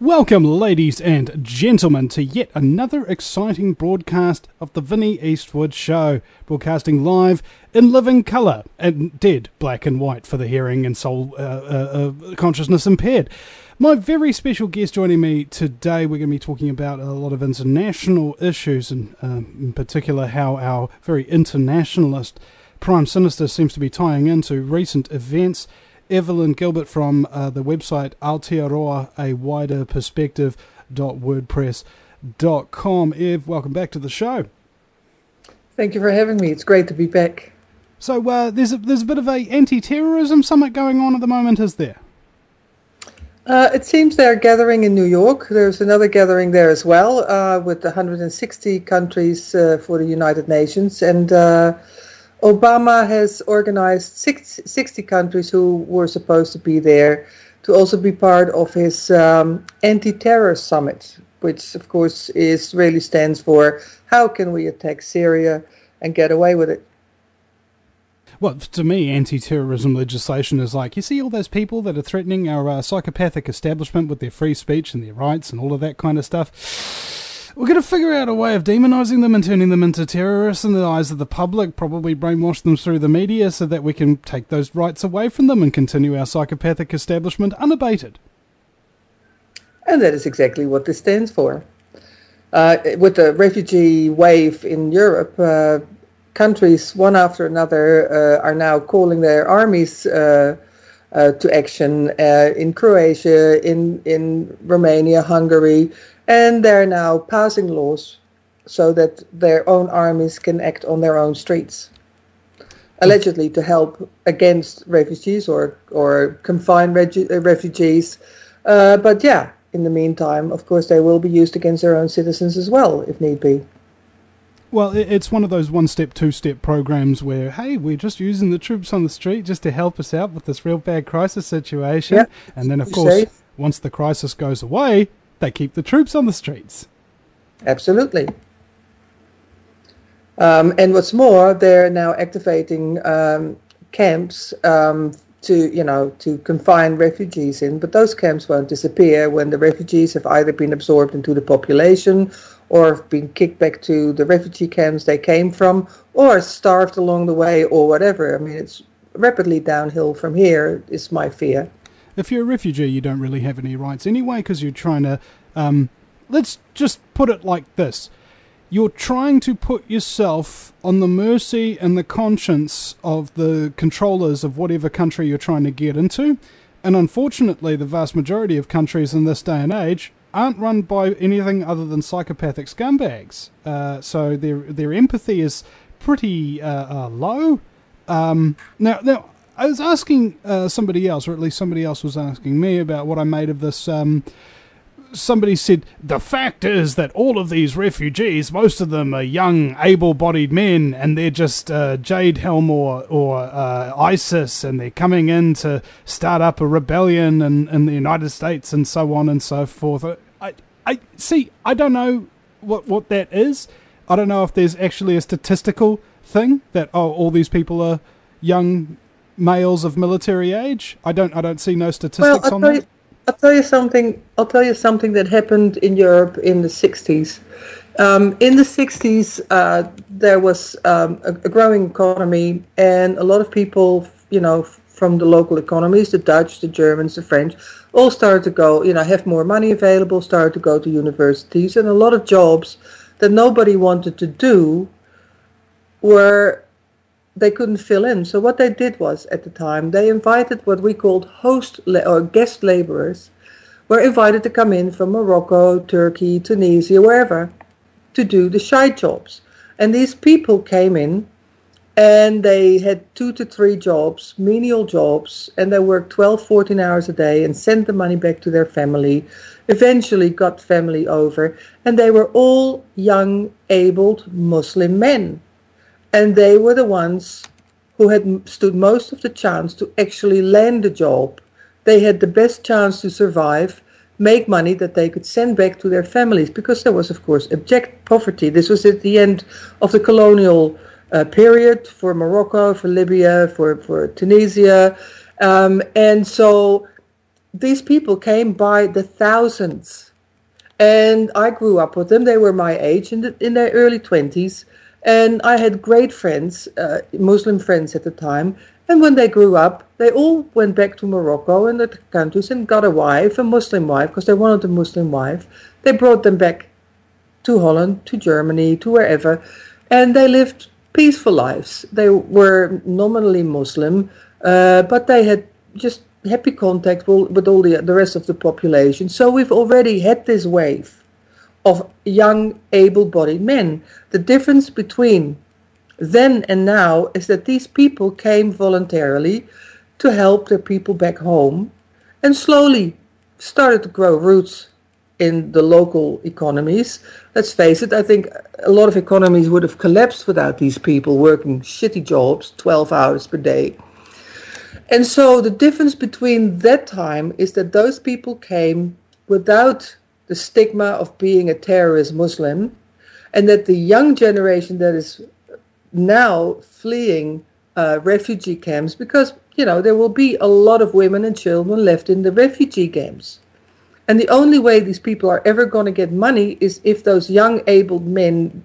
Welcome, ladies and gentlemen, to yet another exciting broadcast of the Vinnie Eastwood Show, broadcasting live in living colour and dead black and white for the hearing and soul consciousness impaired. My very special guest joining me today, we're going to be talking about a lot of international issues, and in particular how our very internationalist Prime Sinister seems to be tying into recent events. Evelyn Gilbert from the website Aotearoa, a wider perspective.wordpress.com. Ev, welcome back to the show. Thank you for having me. It's great to be back. So there's a bit of a anti-terrorism summit going on at the moment, is there? It seems they're gathering in New York. There's another gathering there as well with 160 countries for the United Nations, and Obama has organized 60 countries who were supposed to be there to also be part of his anti-terror summit, which of course really stands for how can we attack Syria and get away with it. Well, to me, anti-terrorism legislation is like, you see all those people that are threatening our psychopathic establishment with their free speech and their rights and all of that kind of stuff. We're going to figure out a way of demonising them and turning them into terrorists in the eyes of the public, probably brainwash them through the media so that we can take those rights away from them and continue our psychopathic establishment unabated. And that is exactly what this stands for. With the refugee wave in Europe, countries, one after another, are now calling their armies to action in Croatia, in Romania, Hungary, and they're now passing laws so that their own armies can act on their own streets, allegedly to help against refugees or confine refugees. But yeah, in the meantime, of course, they will be used against their own citizens as well, if need be. Well, it's one of those one-step, two-step programs where, hey, we're just using the troops on the street just to help us out with this real bad crisis situation. Yep. And then, of course, once the crisis goes away, they keep the troops on the streets. Absolutely. And what's more, they're now activating camps to confine refugees in. But those camps won't disappear when the refugees have either been absorbed into the population or have been kicked back to the refugee camps they came from, or starved along the way, or whatever. I mean, it's rapidly downhill from here, is my fear. If you're a refugee, you don't really have any rights anyway, because you're trying to, let's just put it like this. You're trying to put yourself on the mercy and the conscience of the controllers of whatever country you're trying to get into. And unfortunately, the vast majority of countries in this day and age aren't run by anything other than psychopathic scumbags. So their empathy is pretty low. Now, I was asking somebody else, or at least somebody else was asking me about what I made of this. Somebody said, the fact is that all of these refugees, most of them are young, able-bodied men, and they're just Jade Helm or ISIS, and they're coming in to start up a rebellion in the United States and so on and so forth. I see, I don't know what that is. I don't know if there's actually a statistical thing that, all these people are young males of military age. I don't see no statistics on that. I'll tell you something that happened in Europe in the 60s. In the 60s, there was a growing economy, and a lot of people, from the local economies, the Dutch, the Germans, the French, all started to go, have more money available, started to go to universities, and a lot of jobs that nobody wanted to do they couldn't fill in. So what they did was, at the time, they invited what we called or guest laborers, were invited to come in from Morocco, Turkey, Tunisia, wherever, to do the side jobs. And these people came in, and they had 2 to 3 jobs, menial jobs, and they worked 12, 14 hours a day and sent the money back to their family, eventually got family over, and they were all young, abled Muslim men. And they were the ones who had stood most of the chance to actually land a job. They had the best chance to survive, make money that they could send back to their families, because there was, of course, abject poverty. This was at the end of the colonial period for Morocco, for Libya, for Tunisia. And so these people came by the thousands. And I grew up with them. They were my age, in their early 20s. And I had great friends, Muslim friends at the time. And when they grew up, they all went back to Morocco and the countries and got a wife, a Muslim wife, because they wanted a Muslim wife. They brought them back to Holland, to Germany, to wherever. And they lived peaceful lives. They were nominally Muslim, but they had just happy contact with all the rest of the population. So we've already had this wave of young, able-bodied men. The difference between then and now is that these people came voluntarily to help their people back home and slowly started to grow roots in the local economies. Let's face it, I think a lot of economies would have collapsed without these people working shitty jobs, 12 hours per day. And so the difference between that time is that those people came without the stigma of being a terrorist Muslim, and that the young generation that is now fleeing refugee camps, because, there will be a lot of women and children left in the refugee camps. And the only way these people are ever going to get money is if those young able-bodied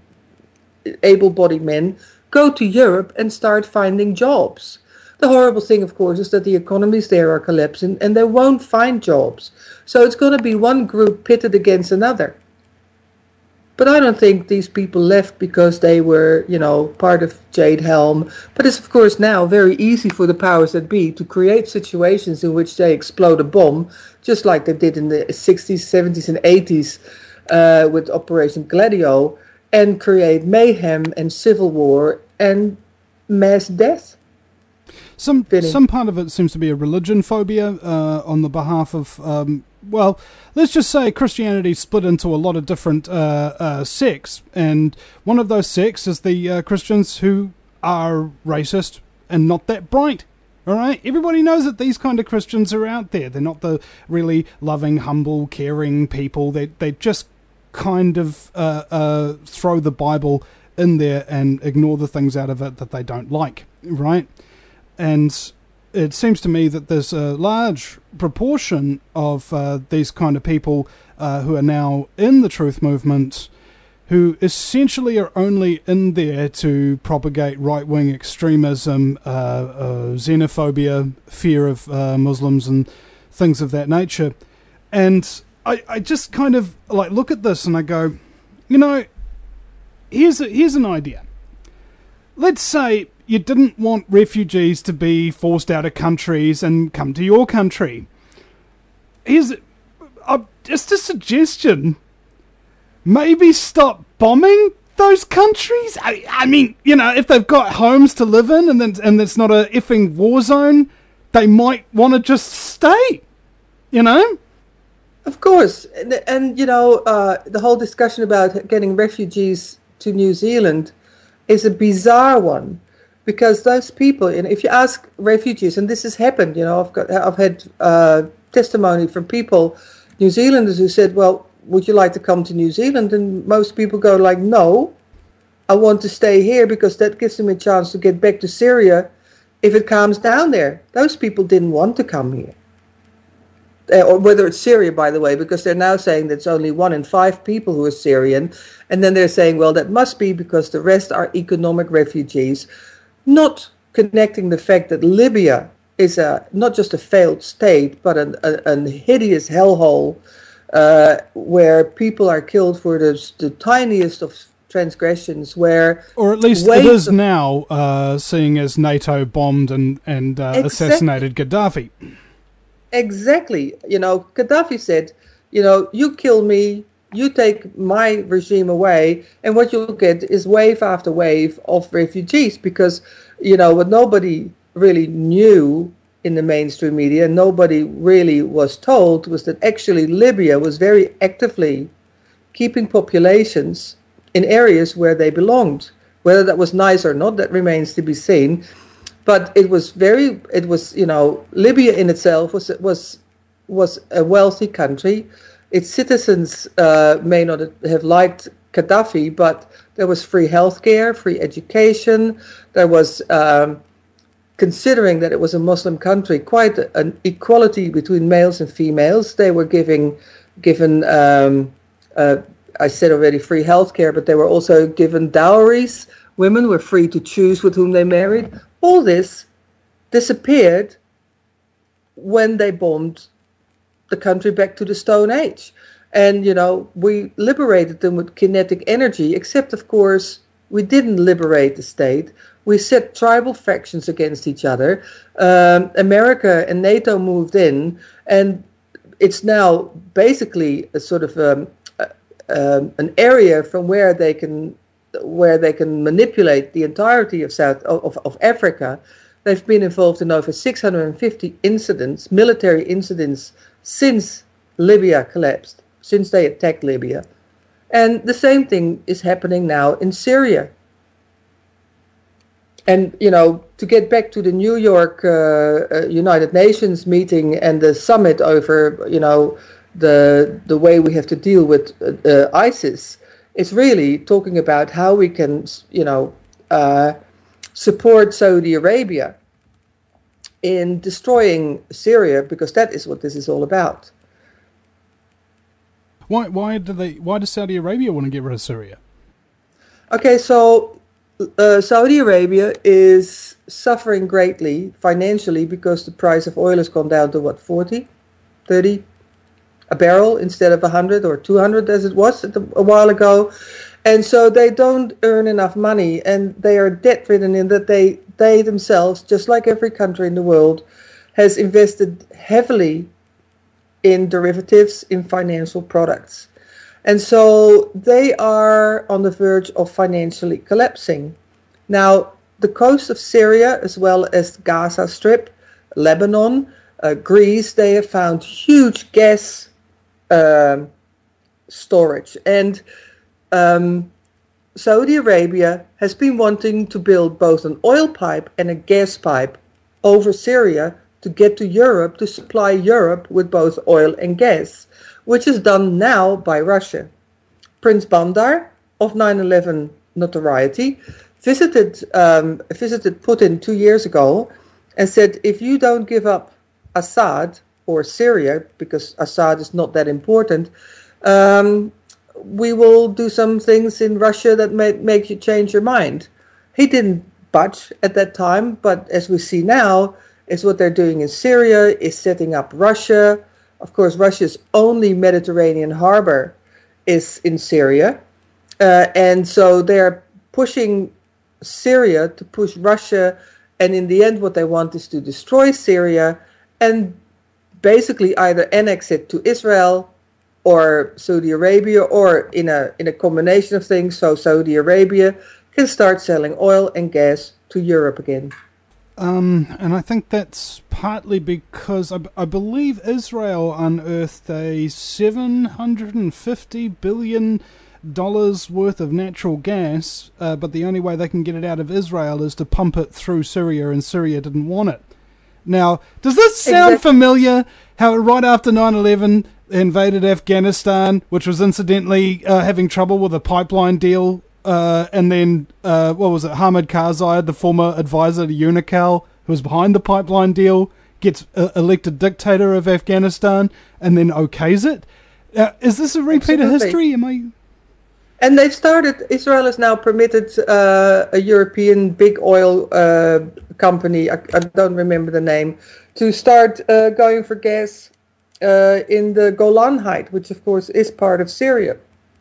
men go to Europe and start finding jobs. The horrible thing, of course, is that the economies there are collapsing and they won't find jobs. So it's going to be one group pitted against another. But I don't think these people left because they were, part of Jade Helm. But it's, of course, now very easy for the powers that be to create situations in which they explode a bomb, just like they did in the 60s, 70s, and 80s with Operation Gladio, and create mayhem and civil war and mass death. Some part of it seems to be a religion phobia on the behalf of, let's just say Christianity split into a lot of different sects, and one of those sects is the Christians who are racist and not that bright. All right, everybody knows that these kind of Christians are out there. They're not the really loving, humble, caring people. They just kind of throw the Bible in there and ignore the things out of it that they don't like. Right. And it seems to me that there's a large proportion of these kind of people who are now in the truth movement who essentially are only in there to propagate right-wing extremism, xenophobia, fear of Muslims and things of that nature. And I just kind of look at this and I go, here's an idea. Let's say you didn't want refugees to be forced out of countries and come to your country. Here's just a suggestion. Maybe stop bombing those countries. I mean, if they've got homes to live in and it's not a effing war zone, they might want to just stay. Of course, and the whole discussion about getting refugees to New Zealand is a bizarre one. Because those people, if you ask refugees, and this has happened, I've had testimony from people, New Zealanders, who said, well, would you like to come to New Zealand? And most people go no, I want to stay here because that gives them a chance to get back to Syria if it calms down there. Those people didn't want to come here. Or whether it's Syria, by the way, because they're now saying that it's only 1 in 5 people who are Syrian. And then they're saying, well, that must be because the rest are economic refugees. Not connecting the fact that Libya is not just a failed state, but a hideous hellhole where people are killed for the tiniest of transgressions. Or at least it is now, seeing as NATO bombed and assassinated Gaddafi. Exactly. Gaddafi said, you kill me, you take my regime away, and what you'll get is wave after wave of refugees because, what nobody really knew in the mainstream media, nobody really was told, was that actually Libya was very actively keeping populations in areas where they belonged. Whether that was nice or not, that remains to be seen. But Libya in itself was a wealthy country. Its citizens may not have liked Gaddafi, but there was free healthcare, free education. There was considering that it was a Muslim country, quite an equality between males and females. They were given I said already, free healthcare, but they were also given dowries. Women were free to choose with whom they married. All this disappeared when they bombed the country back to the Stone Age. And, we liberated them with kinetic energy, except, of course, we didn't liberate the state. We set tribal factions against each other. America and NATO moved in, and it's now basically a sort of an area from where they can manipulate the entirety of Africa. They've been involved in over 650 incidents, military incidents, since Libya collapsed, since they attacked Libya. And the same thing is happening now in Syria. And, to get back to the New York United Nations meeting and the summit over, the way we have to deal with ISIS, it's really talking about how we can, support Saudi Arabia in destroying Syria, because that is what this is all about. Why does Saudi Arabia want to get rid of Syria? Okay, so Saudi Arabia is suffering greatly financially because the price of oil has gone down to 40, 30 a barrel instead of 100 or 200 as it was a while ago. And so they don't earn enough money, and they are debt-ridden in that they themselves, just like every country in the world, has invested heavily in derivatives, in financial products. And so they are on the verge of financially collapsing. Now, the coast of Syria, as well as the Gaza Strip, Lebanon, Greece, they have found huge gas storage. And Saudi Arabia has been wanting to build both an oil pipe and a gas pipe over Syria to get to Europe, to supply Europe with both oil and gas, which is done now by Russia. Prince Bandar, of 9/11 notoriety, visited Putin 2 years ago and said, if you don't give up Assad or Syria, because Assad is not that important, we will do some things in Russia that may make you change your mind. He didn't budge at that time, but as we see now, is what they're doing in Syria, is setting up Russia. Of course, Russia's only Mediterranean harbor is in Syria. And so they're pushing Syria to push Russia. And in the end, what they want is to destroy Syria and basically either annex it to Israel or Saudi Arabia, or in a combination of things, so Saudi Arabia can start selling oil and gas to Europe again. And I think that's partly because I believe Israel unearthed a $750 billion worth of natural gas, but the only way they can get it out of Israel is to pump it through Syria, and Syria didn't want it. Now, does this sound familiar? How right after 9/11 they invaded Afghanistan, which was incidentally having trouble with a pipeline deal, and then what was it? Hamid Karzai, the former advisor to Unocal, who was behind the pipeline deal, gets elected dictator of Afghanistan, and then okays it. Is this a repeat of history? And they've started. Israel has now permitted a European big oil company, I don't remember the name, to start going for gas in the Golan Heights, which of course is part of Syria.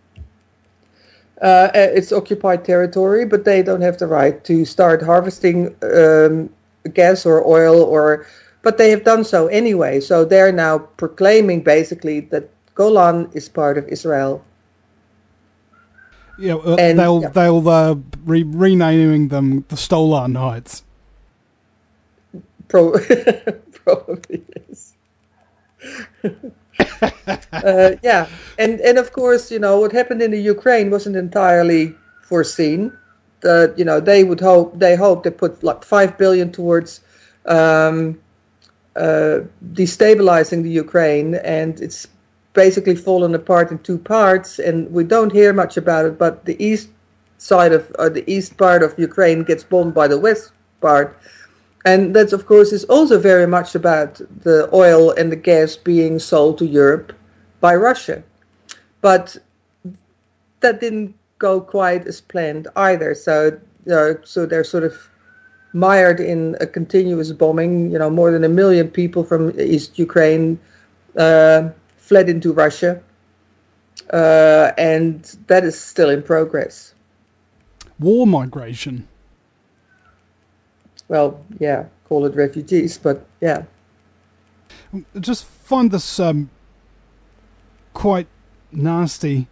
It's occupied territory, but they don't have the right to start harvesting gas or oil, but they have done so anyway. So they're now proclaiming basically that Golan is part of Israel. Yeah, they'll renaming them the Stolan Heights. Probably yes. Yeah, and of course, what happened in the Ukraine wasn't entirely foreseen. They put like $5 billion towards destabilizing the Ukraine, and it's basically fallen apart in two parts, and we don't hear much about it. But the east part of Ukraine gets bombed by the west part, And that, of course, is also very much about the oil and the gas being sold to Europe by Russia. But that didn't go quite as planned either. So, so they're sort of mired in a continuous bombing. More than 1 million people from East Ukraine fled into Russia, and that is still in progress. War migration. Well, yeah, call it refugees, but yeah. I just find this quite nasty.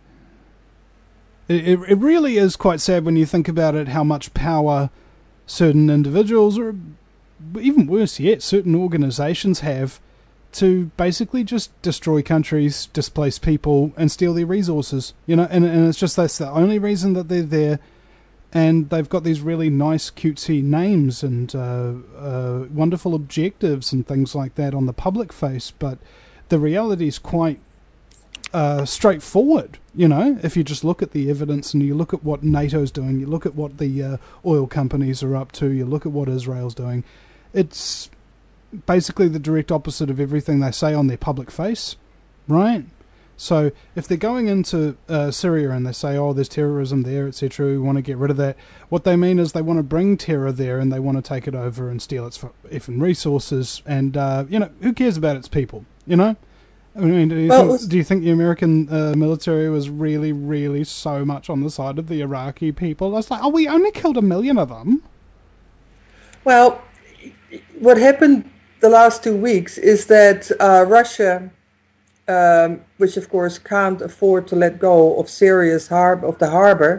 It really is quite sad when you think about it, how much power certain individuals, or even worse yet, certain organizations have to basically just destroy countries, displace people, and steal their resources. And it's just that's the only reason that they're there. And they've got these really nice, cutesy names and wonderful objectives and things like that on the public face. But the reality is quite straightforward. If you just look at the evidence and you look at what NATO's doing, you look at what the oil companies are up to, you look at what Israel's doing, it's basically the direct opposite of everything they say on their public face, right? So if they're going into Syria and they say, oh, there's terrorism there, etc., we want to get rid of that, what they mean is they want to bring terror there and they want to take it over and steal its effing resources. And, who cares about its people, I mean, do you think the American military was really, really so much on the side of the Iraqi people? It's like, oh, we only killed 1 million of them. Well, what happened the last 2 weeks is that Russia, which of course can't afford to let go of Syria's harbor,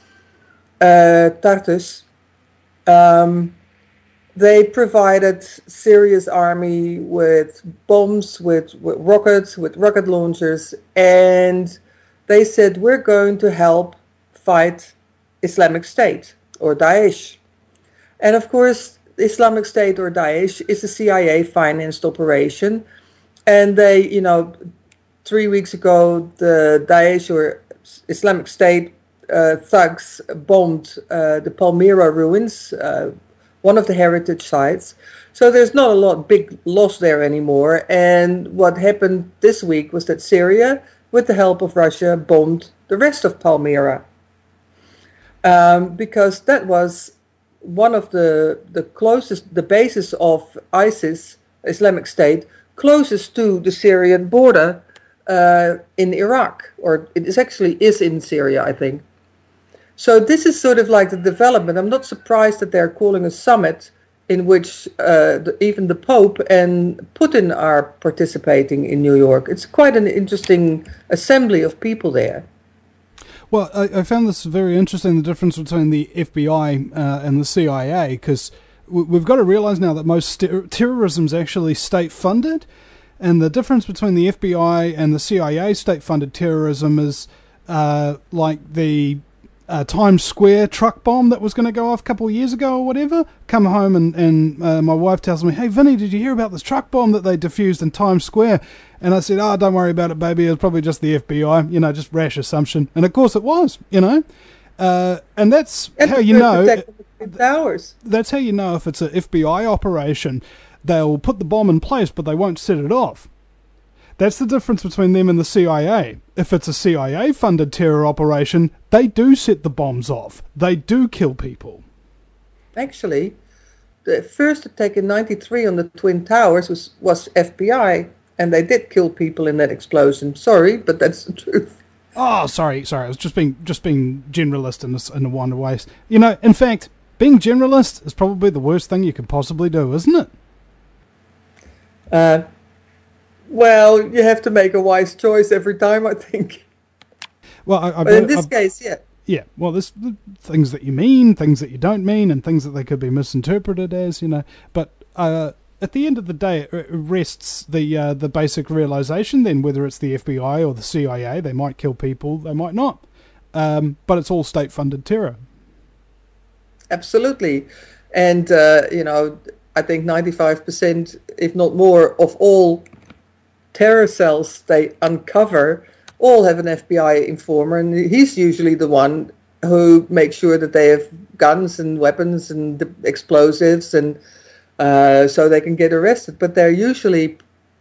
Tartus, they provided Syria's army with bombs, with rockets, with rocket launchers, and they said, we're going to help fight Islamic State or Daesh. And of course, Islamic State or Daesh is a CIA financed operation. And they, 3 weeks ago, the Daesh or Islamic State thugs bombed the Palmyra ruins, one of the heritage sites. So there's not a big loss there anymore. And what happened this week was that Syria, with the help of Russia, bombed the rest of Palmyra. Because that was one of the closest, the basis of ISIS, Islamic State, closest to the Syrian border in Iraq, or it actually is in Syria, I think. So this is sort of like the development. I'm not surprised that they're calling a summit in which even the Pope and Putin are participating in New York. It's quite an interesting assembly of people there. Well, I found this very interesting, the difference between the FBI and the CIA, because we've got to realize now that most terrorism is actually state-funded, and the difference between the FBI and the CIA state-funded terrorism is like the Times Square truck bomb that was going to go off a couple of years ago or whatever. Come home and my wife tells me, hey, Vinny, did you hear about this truck bomb that they diffused in Times Square? And I said, oh, don't worry about it, baby. It was probably just the FBI, just rash assumption. And of course it was, and that's how you know. That's how you know if it's an FBI operation. They'll put the bomb in place, but they won't set it off. That's the difference between them and the CIA. If it's a CIA-funded terror operation, they do set the bombs off. They do kill people. Actually, the first attack in '93 on the Twin Towers was FBI, and they did kill people in that explosion. Sorry, but that's the truth. Oh, sorry. I was just being generalist in a wonder ways. In fact, being generalist is probably the worst thing you can possibly do, isn't it? Well, you have to make a wise choice every time, I think. Well, but in this case, yeah. Yeah, well, there's things that you mean, things that you don't mean, and things that they could be misinterpreted as, But at the end of the day, it rests the basic realization then, whether it's the FBI or the CIA, they might kill people, they might not. But it's all state-funded terror. Absolutely. And, I think 95%, if not more, of all terror cells they uncover all have an FBI informer, and he's usually the one who makes sure that they have guns and weapons and explosives and so they can get arrested. But they're usually,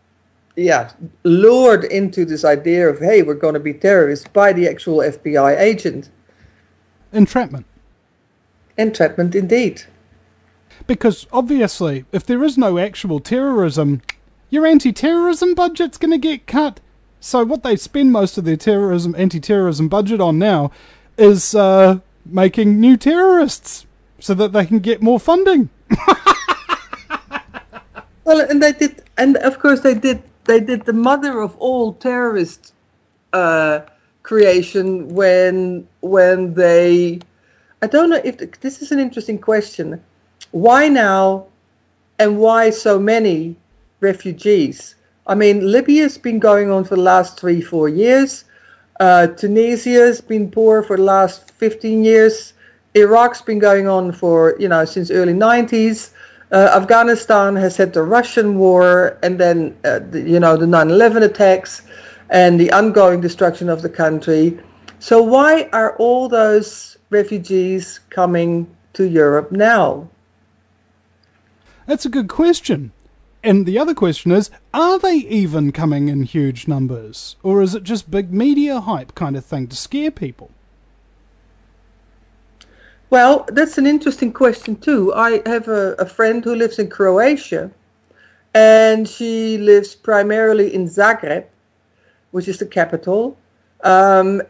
lured into this idea of, hey, we're going to be terrorists by the actual FBI agent. Entrapment. Entrapment, indeed. Because obviously, if there is no actual terrorism, your anti-terrorism budget's going to get cut. So what they spend most of their anti-terrorism budget on now is making new terrorists so that they can get more funding. Well, and they did, and of course they did the mother of all terrorist creation when they, I don't know if this is an interesting question. Why now, and why so many refugees? I mean, Libya's been going on for the last 3-4 years. Tunisia's been poor for the last 15 years. Iraq's been going on for, since early 90s. Afghanistan has had the Russian war, and then, the 9/11 attacks and the ongoing destruction of the country. So why are all those refugees coming to Europe now? That's a good question. And the other question is, are they even coming in huge numbers? Or is it just big media hype kind of thing to scare people? Well, that's an interesting question too. I have a friend who lives in Croatia, and she lives primarily in Zagreb, which is the capital. And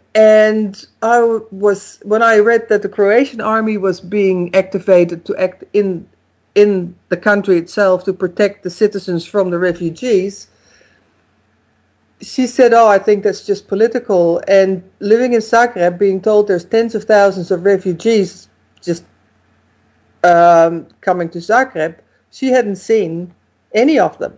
when I read that the Croatian army was being activated to act in the country itself to protect the citizens from the refugees, she said, I think that's just political. And living in Zagreb, being told there's tens of thousands of refugees just coming to Zagreb, she hadn't seen any of them.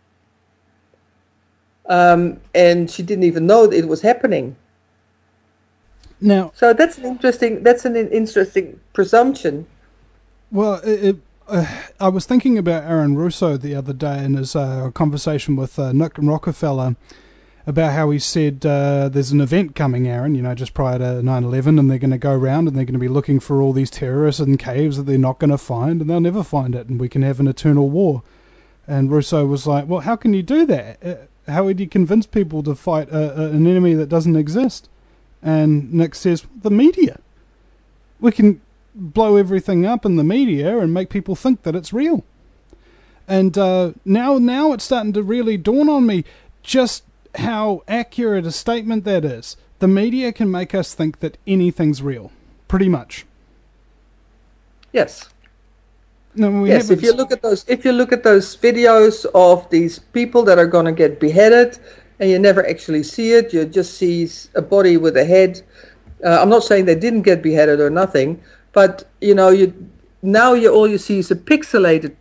And she didn't even know that it was happening. Now, so that's an interesting presumption. Well, I was thinking about Aaron Russo the other day in his conversation with Nick Rockefeller about how he said there's an event coming, Aaron, just prior to 9/11, and they're going to go around and they're going to be looking for all these terrorists in caves that they're not going to find, and they'll never find it, and we can have an eternal war. And Russo was like, well, how can you do that? How would you convince people to fight an enemy that doesn't exist? And Nick says, the media. We can blow everything up in the media and make people think that it's real. And now it's starting to really dawn on me just how accurate a statement that is. The media can make us think that anything's real, pretty much. Yes. No, yes. If you look at those videos of these people that are going to get beheaded, and you never actually see it, you just see a body with a head. I'm not saying they didn't get beheaded or nothing, but all you see is a pixelated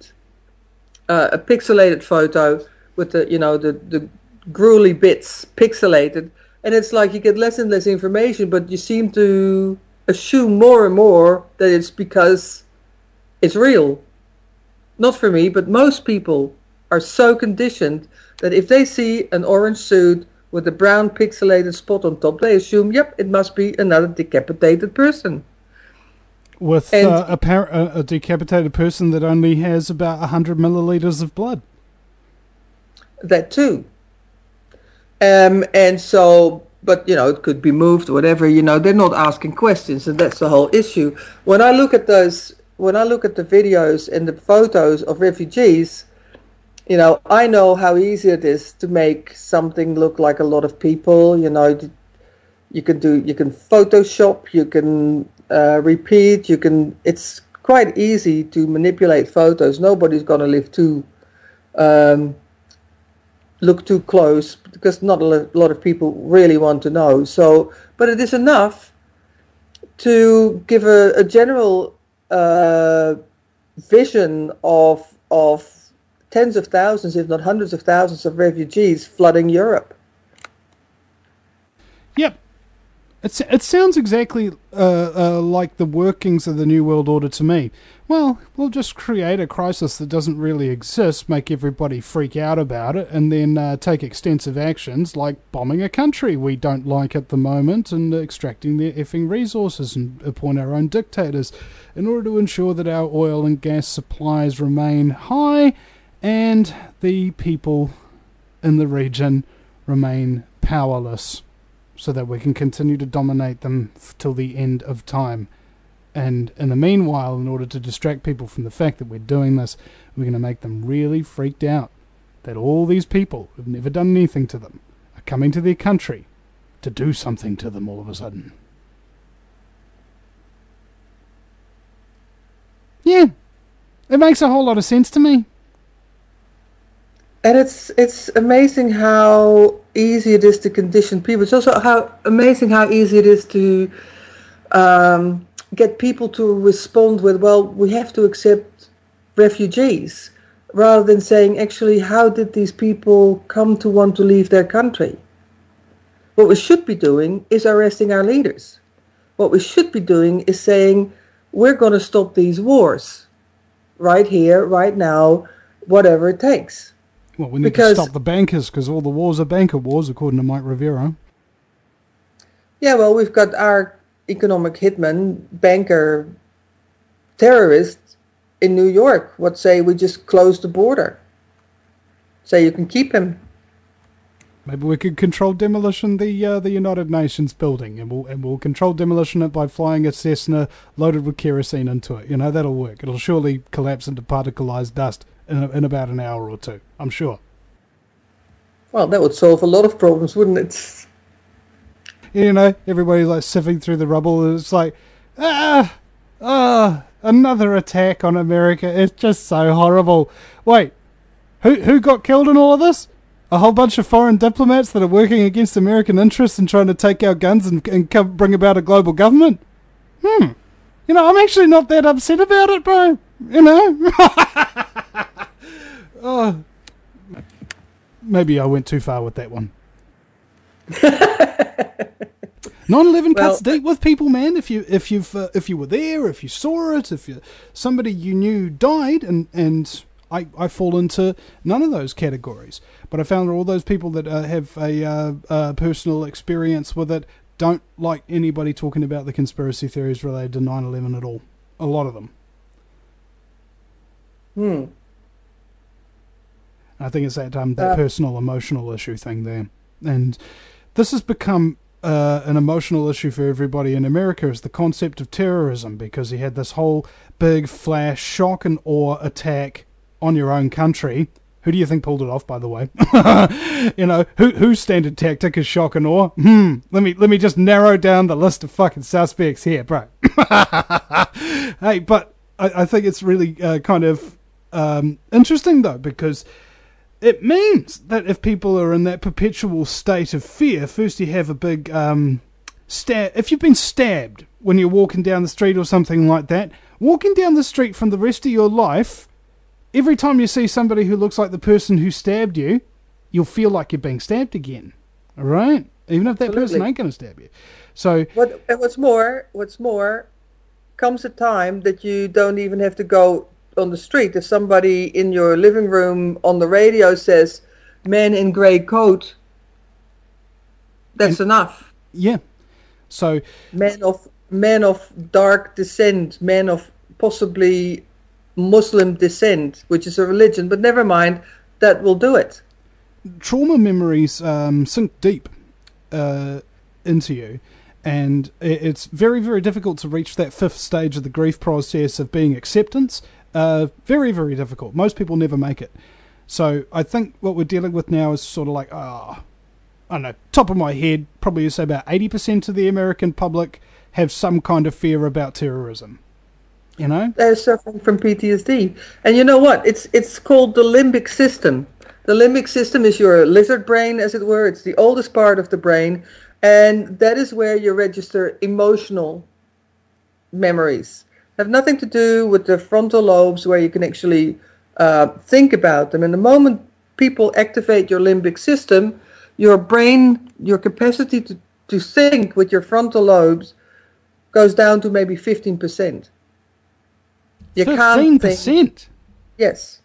photo with the gruely bits pixelated, and it's like you get less and less information, but you seem to assume more and more that it's because it's real. Not for me, but most people are so conditioned that if they see an orange suit with a brown pixelated spot on top, they assume, yep, it must be another decapitated person. With a decapitated person that only has about 100 milliliters of blood. That too. And so, but it could be moved, whatever. They're not asking questions, and that's the whole issue. When I look at the videos and the photos of refugees, I know how easy it is to make something look like a lot of people. You can Photoshop, you can repeat, it's quite easy to manipulate photos. Nobody's going to look too close, because not a lot of people really want to know. So, but it is enough to give a general vision of tens of thousands, if not hundreds of thousands of refugees flooding Europe. Yep. It sounds exactly like the workings of the New World Order to me. Well, we'll just create a crisis that doesn't really exist, make everybody freak out about it, and then take extensive actions like bombing a country we don't like at the moment and extracting their effing resources and appoint our own dictators in order to ensure that our oil and gas supplies remain high and the people in the region remain powerless, so that we can continue to dominate them till the end of time. And in the meanwhile, in order to distract people from the fact that we're doing this, we're going to make them really freaked out that all these people who've never done anything to them are coming to their country to do something to them all of a sudden. Yeah, it makes a whole lot of sense to me. And it's amazing how easy it is to condition people. It's also amazing how easy it is to get people to respond with, well, we have to accept refugees, rather than saying, actually, how did these people come to want to leave their country? What we should be doing is arresting our leaders. What we should be doing is saying, we're going to stop these wars right here, right now, whatever it takes. Well, we need to stop the bankers, because all the wars are banker wars, according to Mike Rivera. Yeah, well, we've got our economic hitman, banker, terrorist in New York. What say we just close the border? Say you can keep him. Maybe we could control demolition the United Nations building, and we'll control demolition it by flying a Cessna loaded with kerosene into it. You know, that'll work. It'll surely collapse into particleized dust in about an hour or two, I'm sure. Well, that would solve a lot of problems, wouldn't it? You know, everybody's like sifting through the rubble, and it's like, another attack on America. It's just so horrible. Wait, who got killed in all of this? A whole bunch of foreign diplomats that are working against American interests and trying to take our guns and bring about a global government? You know, I'm actually not that upset about it, bro. You know? Oh, maybe I went too far with that one. 9/11 cuts deep with people, man. If you were there, if you saw it, somebody you knew died, and I fall into none of those categories. But I found all those people that have a personal experience with it don't like anybody talking about the conspiracy theories related to 9/11 at all. A lot of them. I think it's that personal, emotional issue thing there. And this has become an emotional issue for everybody in America, is the concept of terrorism, because you had this whole big flash shock and awe attack on your own country. Who do you think pulled it off, by the way? You know, whose standard tactic is shock and awe? Let me just narrow down the list of fucking suspects here, bro. Hey, but I think it's really kind of interesting, though, because it means that if people are in that perpetual state of fear, first you have a big if you've been stabbed when you're walking down the street or something like that, walking down the street from the rest of your life, every time you see somebody who looks like the person who stabbed you, you'll feel like you're being stabbed again. All right? Even if that person ain't going to stab you. So what's more, comes a time that you don't even have to go on the street. If somebody in your living room on the radio says, "Man in grey coat," that's enough. Yeah. So men of dark descent, men of possibly Muslim descent, which is a religion, but never mind, that will do it. Trauma memories sink deep into you, and it's very, very difficult to reach that fifth stage of the grief process of being acceptance. Very, very difficult. Most people never make it. So I think what we're dealing with now is sort of like, I don't know, top of my head, probably you say about 80% of the American public have some kind of fear about terrorism. You know? They're suffering from PTSD. And you know what? It's called the limbic system. The limbic system is your lizard brain, as it were. It's the oldest part of the brain. And that is where you register emotional memories. Have nothing to do with the frontal lobes, where you can actually think about them. And the moment people activate your limbic system, your brain, your capacity to think with your frontal lobes goes down to maybe 15%. You can't think. 15%? Yes.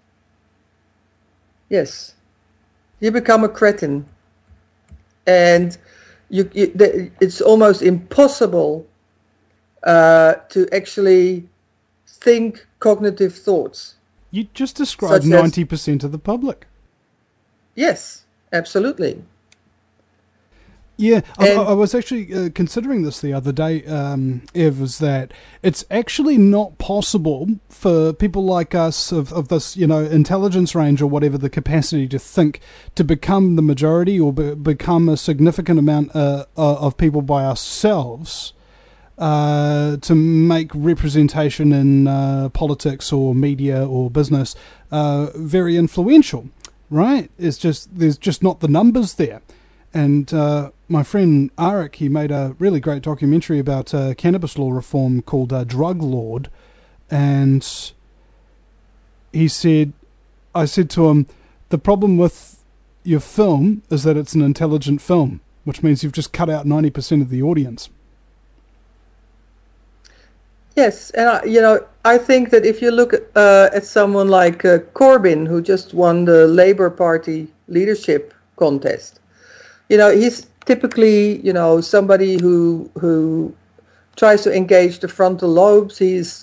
Yes. You become a cretin. And it's almost impossible to actually think cognitive thoughts. You just described 90% of the public. Yes, absolutely. Yeah, I was actually considering this the other day, Ev, is that it's actually not possible for people like us of this, intelligence range or whatever, the capacity to think, to become the majority or become a significant amount of people by ourselves, to make representation in politics or media or business very influential, right? There's just not the numbers there. And my friend Arik, he made a really great documentary about cannabis law reform called Drug Lord. And I said to him, the problem with your film is that it's an intelligent film, which means you've just cut out 90% of the audience. Yes, and I think that if you look at someone like Corbyn, who just won the Labour Party leadership contest, he's typically, somebody who tries to engage the frontal lobes. He's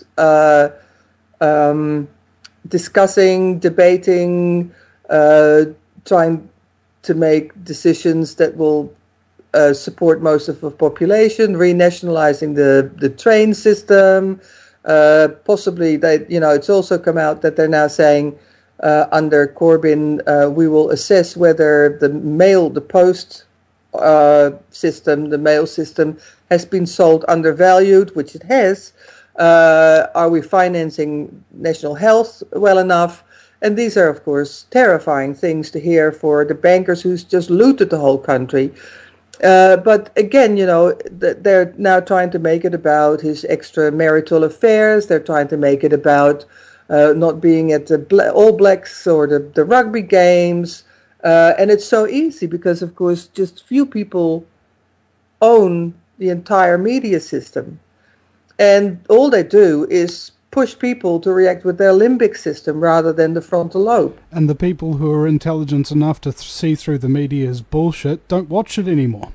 discussing, debating, trying to make decisions that will support most of the population, renationalizing the train system. Possibly, it's also come out that they're now saying, under Corbyn, we will assess whether the post system, the mail system, has been sold undervalued, which it has. Are we financing national health well enough? And these are, of course, terrifying things to hear for the bankers who's just looted the whole country. But again, they're now trying to make it about his extramarital affairs. They're trying to make it about not being at the All Blacks or the rugby games. And it's so easy because, of course, just few people own the entire media system. And all they do is push people to react with their limbic system rather than the frontal lobe. And the people who are intelligent enough to see through the media's bullshit don't watch it anymore.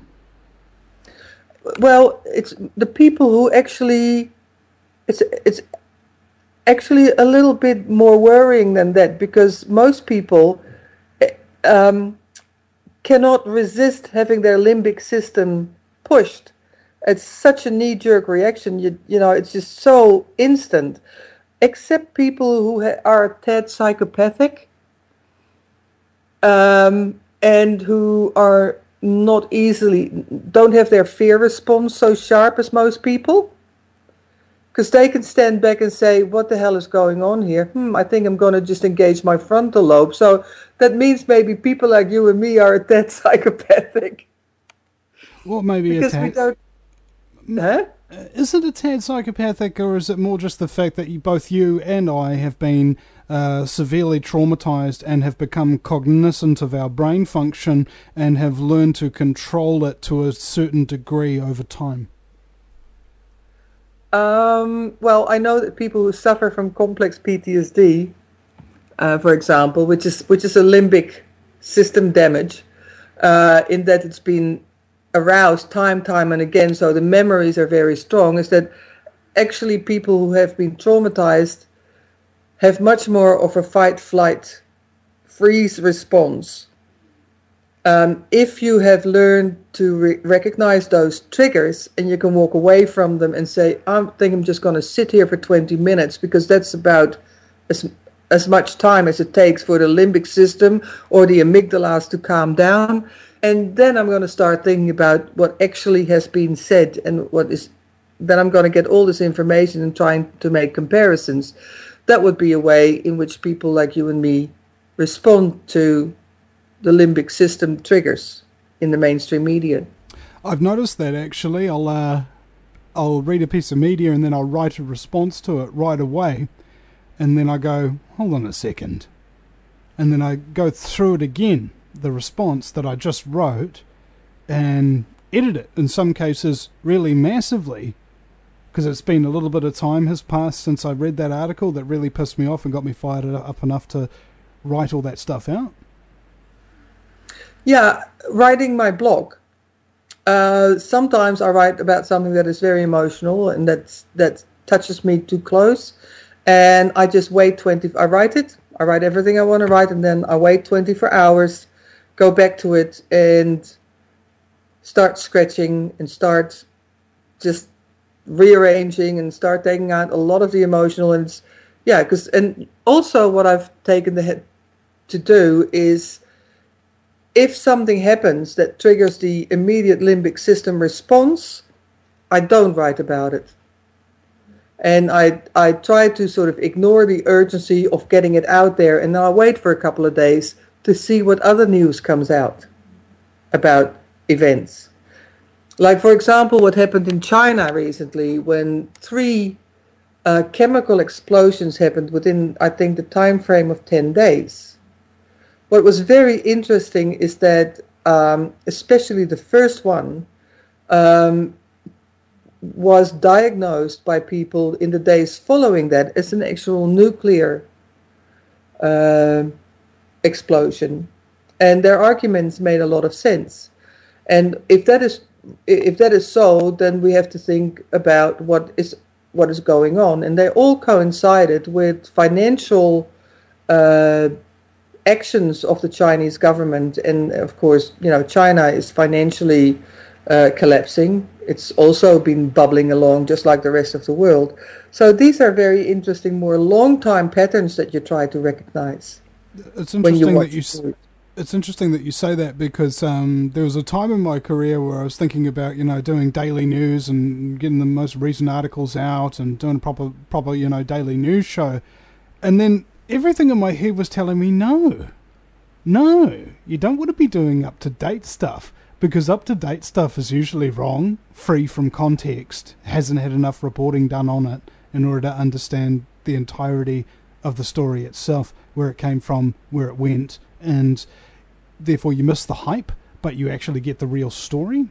Well, it's the people who actually... It's actually a little bit more worrying than that, because most people cannot resist having their limbic system pushed. It's such a knee-jerk reaction. It's just so instant. Except people who are a tad psychopathic, and who are don't have their fear response so sharp as most people. Because they can stand back and say, what the hell is going on here? I think I'm going to just engage my frontal lobe. So that means maybe people like you and me are a tad psychopathic. Well, maybe because we don't... Huh? Is it a tad psychopathic, or is it more just the fact that both you and I have been severely traumatized and have become cognizant of our brain function and have learned to control it to a certain degree over time? Well, I know that people who suffer from complex PTSD, for example, which is a limbic system damage, in that it's been aroused time and again, so the memories are very strong, is that actually people who have been traumatized have much more of a fight, flight, freeze response. If you have learned to recognize those triggers and you can walk away from them and say, I think I'm just going to sit here for 20 minutes because that's about as much time as it takes for the limbic system or the amygdalas to calm down. And then I'm going to start thinking about what actually has been said and then I'm going to get all this information and trying to make comparisons. That would be a way in which people like you and me respond to the limbic system triggers in the mainstream media. I've noticed that actually. I'll read a piece of media and then I'll write a response to it right away. And then I go, hold on a second. And then I go through it again, the response that I just wrote, and edit it in some cases really massively, because it's been a little bit of time has passed since I read that article that really pissed me off and got me fired up enough to write all that stuff out. Yeah, writing my blog. Sometimes I write about something that is very emotional and that touches me too close, and I just wait 20. I write it. I write everything I want to write, and then I wait 24 hours, go back to it, and start scratching and start just rearranging and start taking out a lot of the emotional. And and also what I've taken the head to do is, if something happens that triggers the immediate limbic system response, I don't write about it. And I try to sort of ignore the urgency of getting it out there, and then I wait for a couple of days to see what other news comes out about events. Like, for example, what happened in China recently when 3 chemical explosions happened within, I think, the time frame of 10 days. What was very interesting is that especially the first one was diagnosed by people in the days following that as an actual nuclear explosion. And their arguments made a lot of sense. And if that is so, then we have to think about what is going on. And they all coincided with financial actions of the Chinese government. And of course, China is financially collapsing. It's also been bubbling along just like the rest of the world. So these are very interesting, more long-time patterns that you try to recognize. It's interesting it's interesting that you say that, because there was a time in my career where I was thinking about, doing daily news and getting the most recent articles out and doing a proper, daily news show. And then everything in my head was telling me, no, you don't want to be doing up-to-date stuff, because up-to-date stuff is usually wrong, free from context, hasn't had enough reporting done on it in order to understand the entirety of the story itself, where it came from, where it went, and therefore you miss the hype, but you actually get the real story,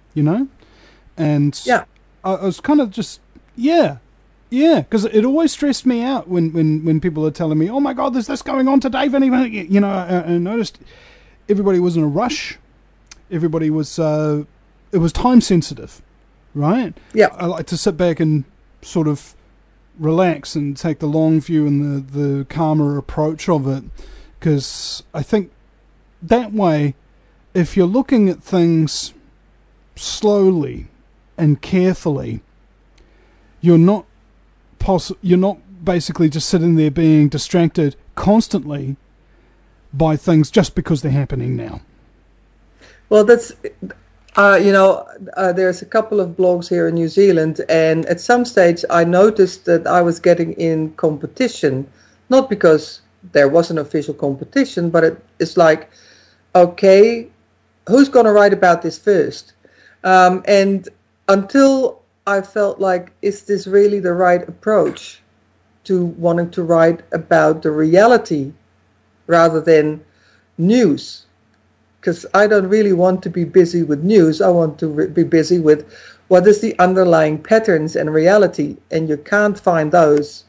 And I was kind of just, because it always stressed me out when people are telling me, oh my God, there's this going on today, Vinny, I noticed everybody was in a rush. Everybody was, it was time sensitive, right? Yeah. I like to sit back and sort of relax and take the long view and the calmer approach of it, because I think that way, if you're looking at things slowly and carefully, you're not basically just sitting there being distracted constantly by things just because they're happening now. Well, that's, there's a couple of blogs here in New Zealand, and at some stage I noticed that I was getting in competition, not because there was an official competition, but it's like, okay, who's going to write about this first? And until I felt like, is this really the right approach to wanting to write about the reality rather than news? Because I don't really want to be busy with news. I want to be busy with what is the underlying patterns and reality. And you can't find those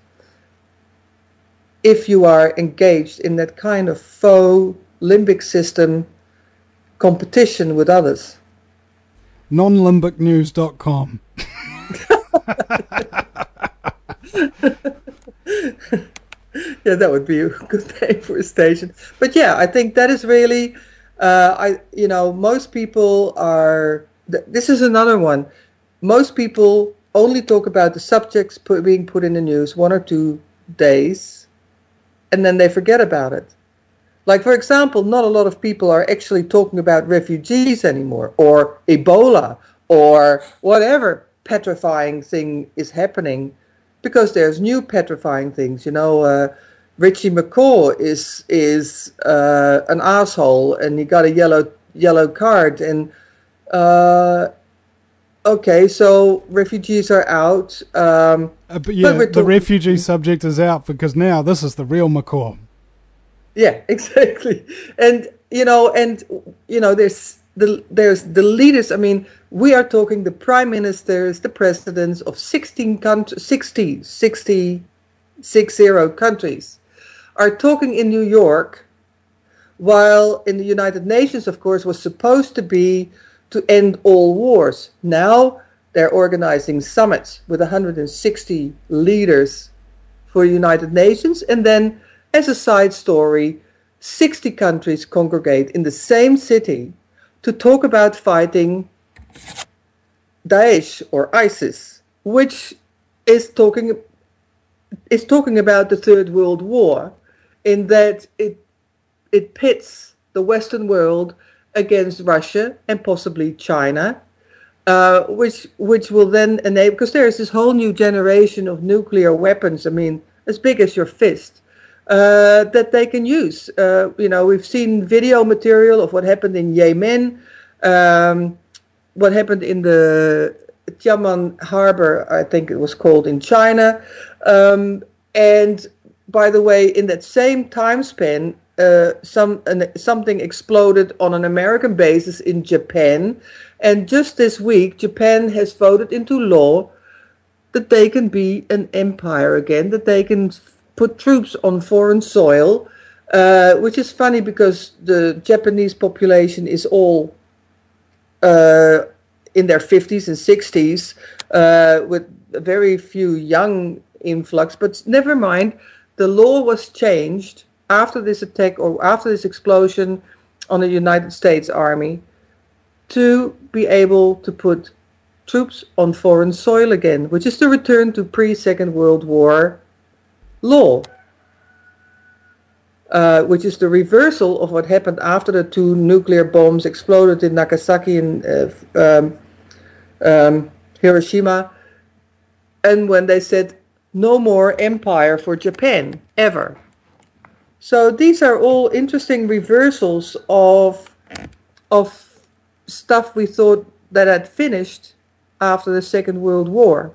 if you are engaged in that kind of faux limbic system competition with others. Nonlimbicnews.com. Yeah, that would be a good name for a station. But yeah, I think that is really, most people are, this is another one. Most people only talk about the subjects being put in the news 1 or 2 days, and then they forget about it. Like, for example, not a lot of people are actually talking about refugees anymore, or Ebola, or whatever petrifying thing is happening, because there's new petrifying things. Richie McCaw is an asshole, and he got a yellow card, and okay, so refugees are out. But the refugee subject is out, because now this is the real McCaw. Yeah, exactly. And there's there's the leaders. I mean, we are talking the prime ministers, the presidents of 16 countries, 60 countries are talking in New York, while in the United Nations, of course, was supposed to be to end all wars. Now they're organizing summits with 160 leaders for United Nations, and then as a side story, 60 countries congregate in the same city to talk about fighting Daesh or ISIS, which is talking about the Third World War, in that it pits the Western world against Russia and possibly China, which will then enable, because there is this whole new generation of nuclear weapons, I mean, as big as your fist, that they can use. We've seen video material of what happened in Yemen, what happened in the Tiananmen Harbor, I think it was called, in China. And by the way, in that same time span, something exploded on an American basis in Japan. And just this week, Japan has voted into law that they can be an empire again, that they can put troops on foreign soil, which is funny because the Japanese population is all in their 50s and 60s, with very few young influx. But never mind, the law was changed after this attack or after this explosion on the United States Army to be able to put troops on foreign soil again, which is the return to pre-Second World War law, which is the reversal of what happened after the 2 nuclear bombs exploded in Nagasaki and Hiroshima, and when they said no more empire for Japan ever. So these are all interesting reversals of stuff we thought that had finished after the Second World War.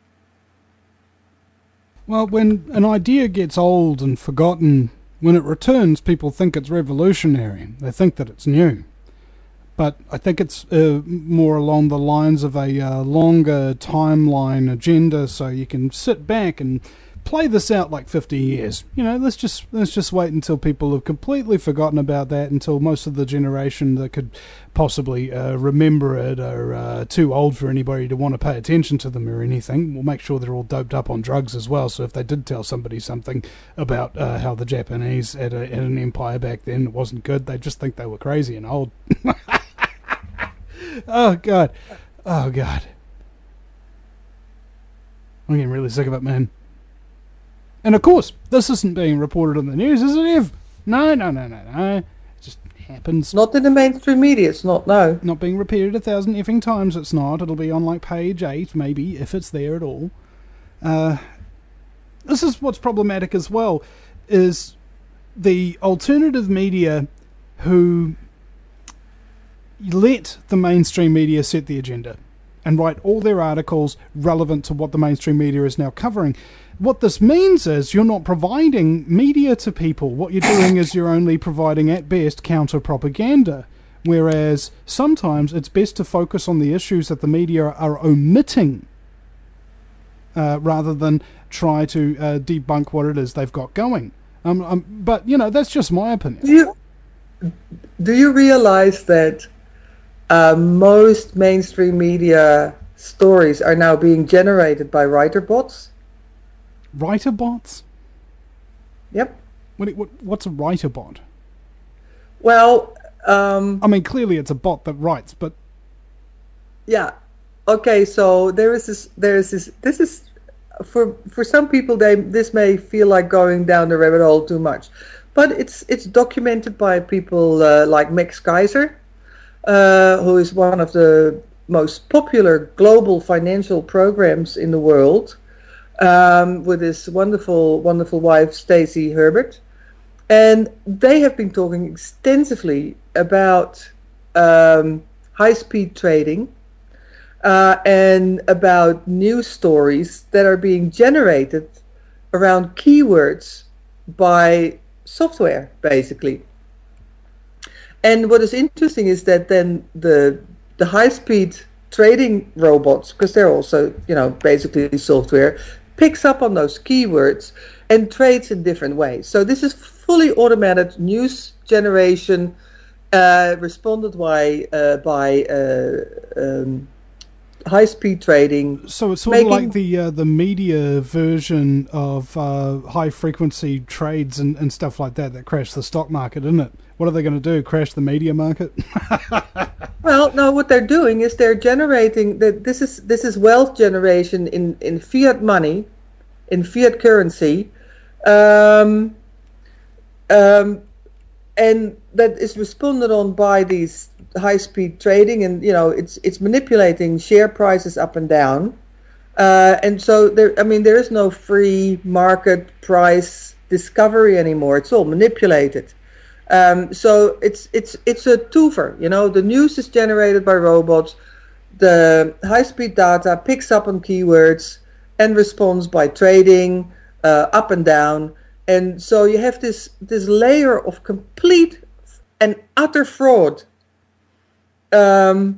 Well, when an idea gets old and forgotten, when it returns, people think it's revolutionary. They think that it's new. But I think it's more along the lines of a longer timeline agenda, so you can sit back and play this out like 50 years. Let's just wait until people have completely forgotten about that, until most of the generation that could possibly remember it are too old for anybody to want to pay attention to them or anything. We'll make sure they're all doped up on drugs as well, so if they did tell somebody something about how the Japanese had an empire back then, it wasn't good, they'd just think they were crazy and old. Oh God. I'm getting really sick of it, man. And of course, this isn't being reported in the news, is it, Ev? No. It just happens. Not in the mainstream media, it's not, no. Not being repeated 1,000 effing times, it's not. It'll be on like page 8, maybe, if it's there at all. This is what's problematic as well, is the alternative media who let the mainstream media set the agenda and write all their articles relevant to what the mainstream media is now covering. What this means is you're not providing media to people. What you're doing is you're only providing, at best, counter-propaganda. Whereas sometimes it's best to focus on the issues that the media are omitting rather than try to debunk what it is they've got going. But, that's just my opinion. Do you realize that most mainstream media stories are now being generated by writer bots? Writer bots? Yep. What's a writer bot? Well, clearly it's a bot that writes, but yeah. Okay, so there is this. This is for some people. This may feel like going down the rabbit hole too much, but it's documented by people like Max Kaiser, who is one of the most popular global financial programs in the world, with his wonderful wife Stacey Herbert, and they have been talking extensively about high-speed trading and about news stories that are being generated around keywords by software, basically. And what is interesting is that then the high-speed trading robots, because they're also, basically software, picks up on those keywords and trades in different ways. So this is fully automated news generation, responded by high-speed trading. So it's sort of like the media version of high-frequency trades and stuff like that crash the stock market, isn't it? What are they going to do? Crash the media market? Well, no. What they're doing is they're generating this is wealth generation in fiat money, in fiat currency, and that is responded on by these high-speed trading, and it's manipulating share prices up and down, and so there is no free market price discovery anymore. It's all manipulated. So it's a twofer. The news is generated by robots. The high-speed data picks up on keywords and responds by trading up and down. And so you have this layer of complete and utter fraud to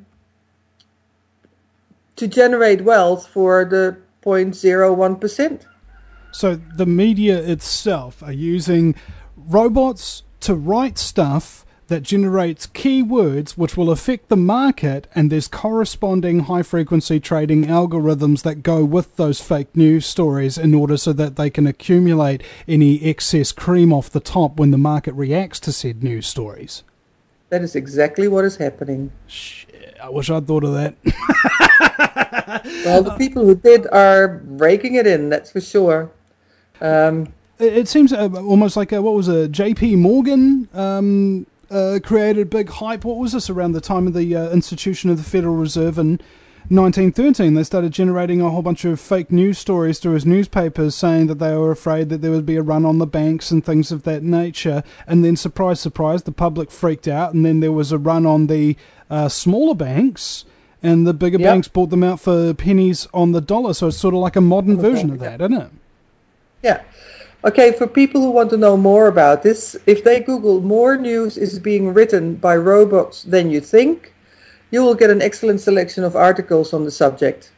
generate wealth for the 0.01%. So the media itself are using robots to write stuff that generates keywords which will affect the market, and there's corresponding high-frequency trading algorithms that go with those fake news stories in order so that they can accumulate any excess cream off the top when the market reacts to said news stories. That is exactly what is happening. Shit, I wish I'd thought of that. Well, the people who did are raking it in, that's for sure. It seems almost like, what was it, J.P. Morgan created big hype. What was this, around the time of the institution of the Federal Reserve in 1913? They started generating a whole bunch of fake news stories through his newspapers saying that they were afraid that there would be a run on the banks and things of that nature. And then, surprise, surprise, the public freaked out, and then there was a run on the smaller banks, and the bigger banks bought them out for pennies on the dollar. So it's sort of like a modern version of that, isn't it? Yeah. Okay, for people who want to know more about this, if they Google "more news is being written by robots than you think," you will get an excellent selection of articles on the subject.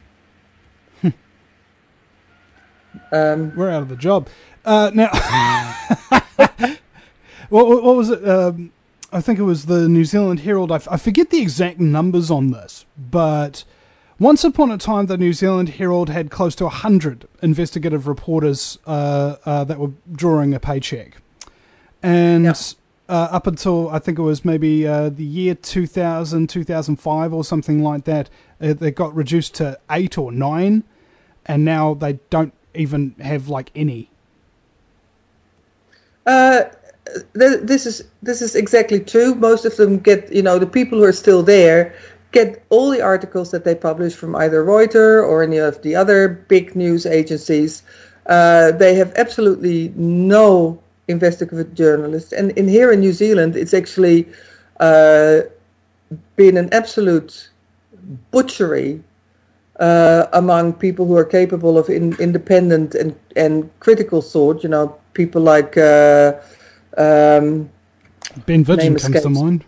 We're out of the job. Now, what was it? I think it was the New Zealand Herald. I forget the exact numbers on this, but once upon a time, the New Zealand Herald had close to 100 investigative reporters that were drawing a paycheck. And up until, I think it was maybe the year 2000, 2005 or something like that, they got reduced to 8 or 9, and now they don't even have like any. This is exactly true. Most of them get, the people who are still there get all the articles that they publish from either Reuters or any of the other big news agencies. They have absolutely no investigative journalists. And here in New Zealand, it's actually been an absolute butchery among people who are capable of independent and critical thought. People like Ben Vidgen comes to mind.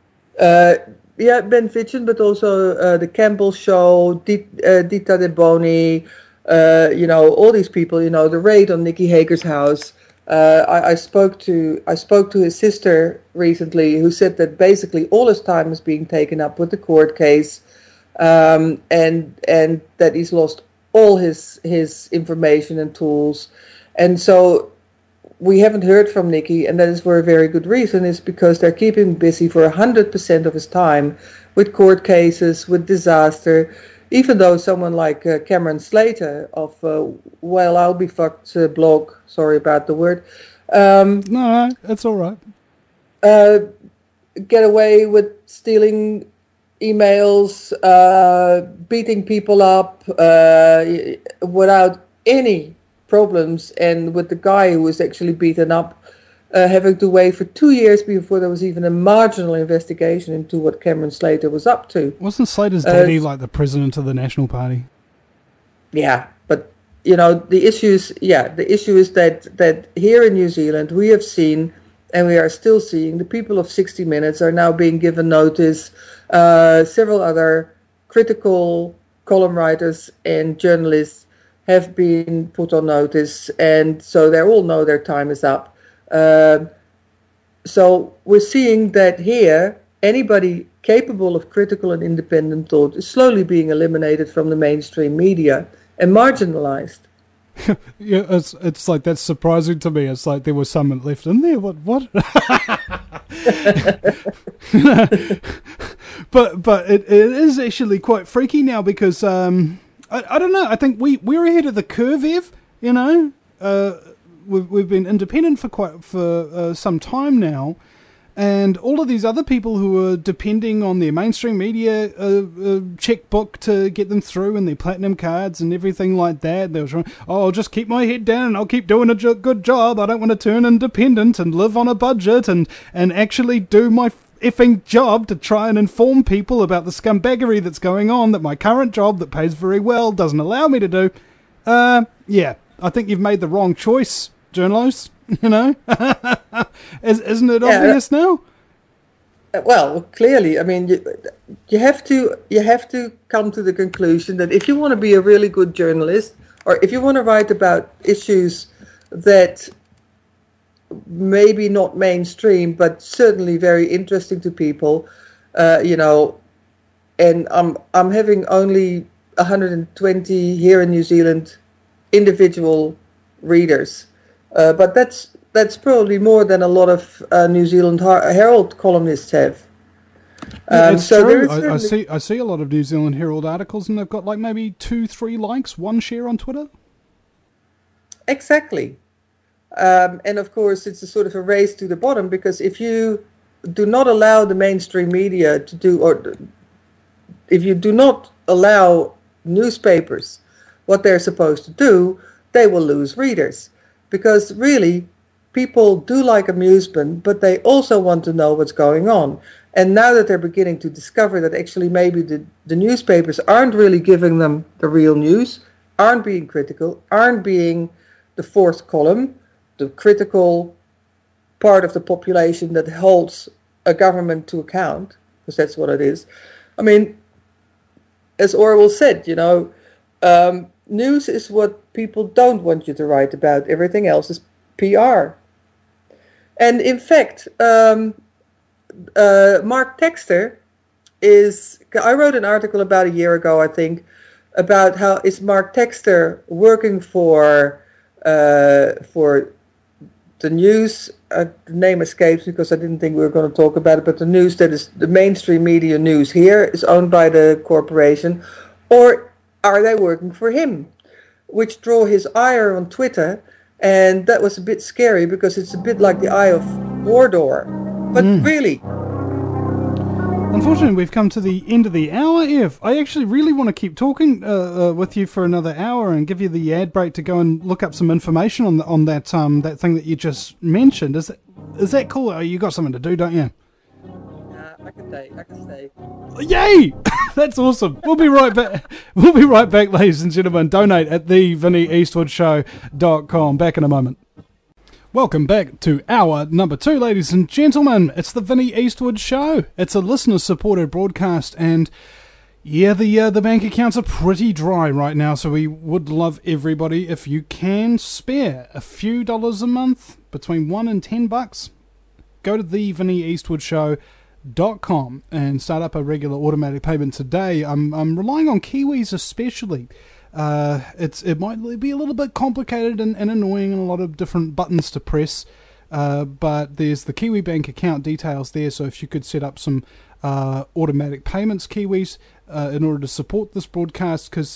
Ben Vidgen, but also the Campbell Show, Dita De Boni, all these people. The raid on Nikki Hager's house. I spoke to his sister recently, who said that basically all his time is being taken up with the court case, and that he's lost all his information and tools, and so we haven't heard from Nikki, and that is for a very good reason. Is because they're keeping him busy for 100% of his time with court cases, with disaster. Even though someone like Cameron Slater of Well, I'll Be Fucked blog, sorry about the word. No, that's all right. Get away with stealing emails, beating people up without any problems, and with the guy who was actually beaten up having to wait for 2 years before there was even a marginal investigation into what Cameron Slater was up to. Wasn't Slater's daddy like the president of the National Party? Yeah, but the issue is that here in New Zealand we have seen And we are still seeing the people of 60 Minutes are now being given notice. Several other critical column writers and journalists have been put on notice, and so they all know their time is up. So we're seeing that here, anybody capable of critical and independent thought is slowly being eliminated from the mainstream media and marginalized. Yeah, it's like, that's surprising to me. It's like there was someone left in there. What? But it is actually quite freaky now because I don't know. I think we're ahead of the curve, Ev. You know, we've been independent for some time now. And all of these other people who are depending on their mainstream media checkbook to get them through and their platinum cards and everything like that, they're trying, I'll just keep my head down and I'll keep doing a good job. I don't want to turn independent and live on a budget and actually do my effing job to try and inform people about the scumbaggery that's going on that my current job that pays very well doesn't allow me to do. Yeah, I think you've made the wrong choice, journalists. You know, isn't it obvious now? Well, clearly, I mean, you have to come to the conclusion that if you want to be a really good journalist, or if you want to write about issues that maybe not mainstream, but certainly very interesting to people, you know, and I'm having only 120 here in New Zealand individual readers. But that's probably more than a lot of New Zealand Herald columnists have. It's so true. I see a lot of New Zealand Herald articles, and they've got like maybe 2-3 likes, 1 share on Twitter. Exactly, and of course it's a sort of a race to the bottom, because if you do not allow the mainstream media to do, or if you do not allow newspapers what they're supposed to do, they will lose readers. Because really, people do like amusement, but they also want to know what's going on. And now that they're beginning to discover that actually maybe the newspapers aren't really giving them the real news, aren't being critical, aren't being the fourth column, the critical part of the population that holds a government to account, because that's what it is. I mean, as Orwell said, you know, news is what people don't want you to write about. Everything else is PR. And in fact, Mark Textor I wrote an article about a year ago, I think, about how is Mark Textor working for the news. The name escapes me because I didn't think we were going to talk about it, but the news that is the mainstream media news here is owned by the corporation, or are they working for him? Which drew his ire on Twitter, and that was a bit scary because it's a bit like the Eye of Mordor. But really, unfortunately, we've come to the end of the hour, Ev. I actually really want to keep talking with you for another hour and give you the ad break to go and look up some information on that that thing that you just mentioned. Is that cool? Oh, you got something to do, don't you? I can stay. Yay! That's awesome. We'll be right back. We'll be right back, ladies and gentlemen. Donate at thevinnieeastwoodshow.com. Back in a moment. Welcome back to hour number 2, ladies and gentlemen. It's the Vinnie Eastwood Show. It's a listener-supported broadcast, and yeah, the bank accounts are pretty dry right now, so we would love everybody, if you can spare a few dollars a month, between $1 and $10, go to thevinnieeastwoodshow.com and start up a regular automatic payment today. I'm relying on Kiwis especially. It might be a little bit complicated and annoying and a lot of different buttons to press, but there's the Kiwi Bank account details there, so if you could set up some automatic payments, Kiwis, in order to support this broadcast, because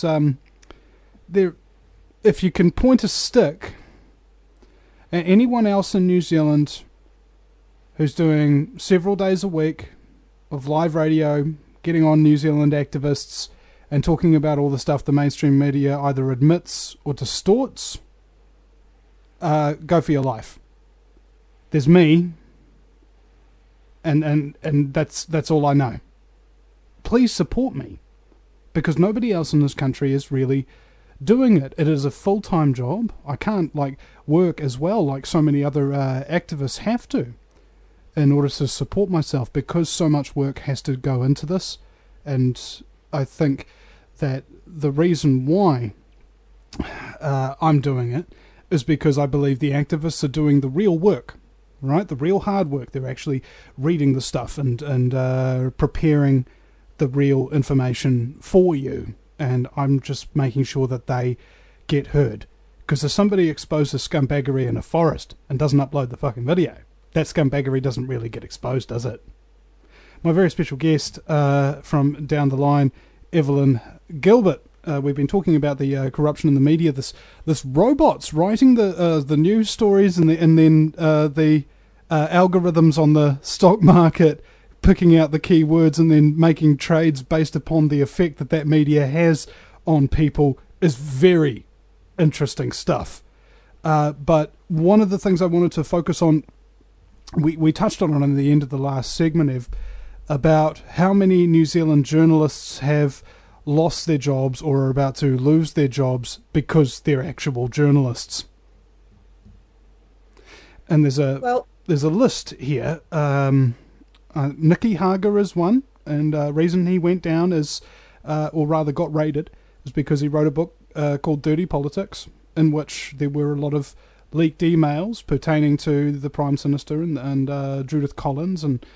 if you can point a stick at anyone else in New Zealand who's doing several days a week of live radio, getting on New Zealand activists, and talking about all the stuff the mainstream media either admits or distorts, go for your life. There's me, and that's all I know. Please support me, because nobody else in this country is really doing it. It is a full-time job. I can't work as well like so many other activists have to. in order to support myself, because so much work has to go into this. And I think that the reason why I'm doing it is because I believe the activists are doing the real work, right? The real hard work. They're actually reading the stuff and preparing the real information for you. And I'm just making sure that they get heard. Because if somebody exposes scumbaggery in a forest and doesn't upload the fucking video, that scumbaggery doesn't really get exposed, does it? My very special guest from down the line, Evelyn Gilbert. We've been talking about the corruption in the media. This robots writing the news stories and then the algorithms on the stock market picking out the key words and then making trades based upon the effect that media has on people is very interesting stuff. But one of the things I wanted to focus on, we touched on it in the end of the last segment, Ev, about how many New Zealand journalists have lost their jobs or are about to lose their jobs because they're actual journalists. And there's a list here. Nicky Hager is one, and reason he went down is, or rather got raided, is because he wrote a book called Dirty Politics, in which there were a lot of leaked emails pertaining to the Prime Minister and Judith Collins and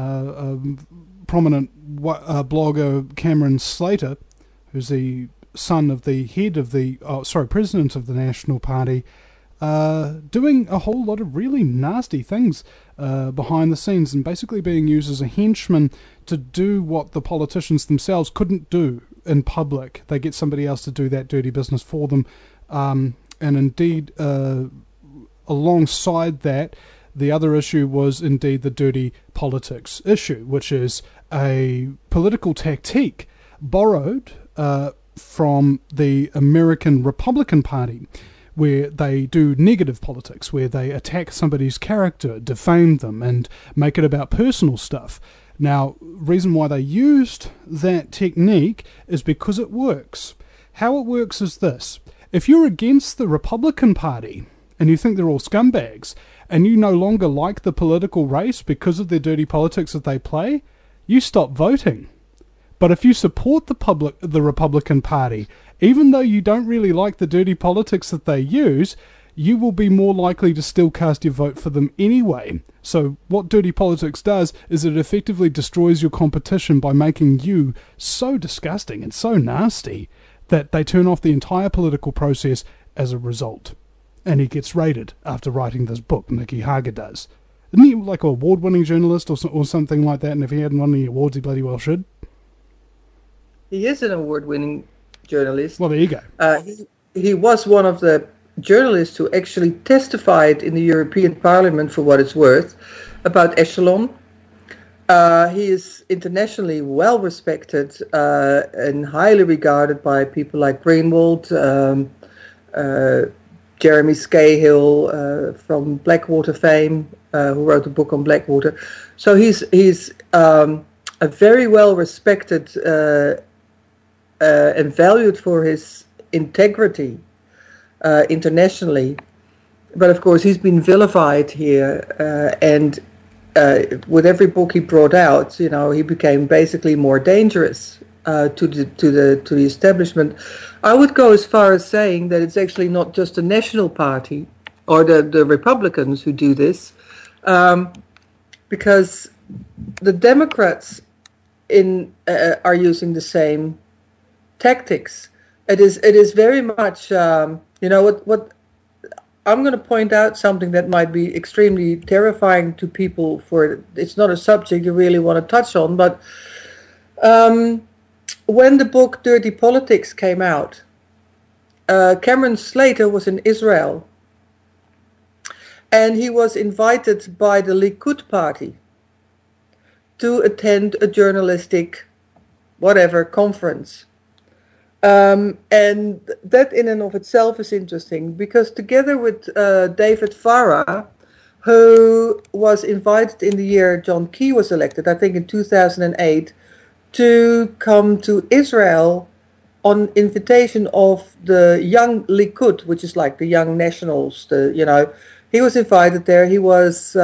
prominent blogger Cameron Slater, who's the son of the head of the president of the National Party, doing a whole lot of really nasty things behind the scenes and basically being used as a henchman to do what the politicians themselves couldn't do in public. They get somebody else to do that dirty business for them. And indeed, alongside that, the other issue was indeed the dirty politics issue, which is a political tactique borrowed from the American Republican Party, where they do negative politics, where they attack somebody's character, defame them, and make it about personal stuff. Now, reason why they used that technique is because it works. How it works is this. If you're against the Republican Party and you think they're all scumbags, and you no longer like the political race because of their dirty politics that they play, you stop voting. But if you support the Republican Party, even though you don't really like the dirty politics that they use, you will be more likely to still cast your vote for them anyway. So what dirty politics does is it effectively destroys your competition by making you so disgusting and so nasty that they turn off the entire political process as a result. And he gets raided after writing this book, Nicky Hager does. Isn't he like an award-winning journalist or something like that? And if he hadn't won any awards, he bloody well should. He is an award-winning journalist. Well, there you go. He was one of the journalists who actually testified in the European Parliament, for what it's worth, about Echelon. He is internationally well respected and highly regarded by people like Greenwald, Jeremy Scahill from Blackwater fame, who wrote a book on Blackwater. So he's a very well respected and valued for his integrity internationally. But of course, he's been vilified here, and with every book he brought out, you know, he became basically more dangerous to the establishment. I would go as far as saying that it's actually not just the National Party or the Republicans who do this, because the Democrats are using the same tactics. It is very much, you know, what I'm going to point out something that might be extremely terrifying to people. It's not a subject you really want to touch on, but when the book Dirty Politics came out, Cameron Slater was in Israel, and he was invited by the Likud party to attend a journalistic conference. And that in and of itself is interesting, because together with David Farah, who was invited in the year John Key was elected, I think in 2008, to come to Israel on invitation of the Young Likud, which is like the Young Nationals. He was invited there. He was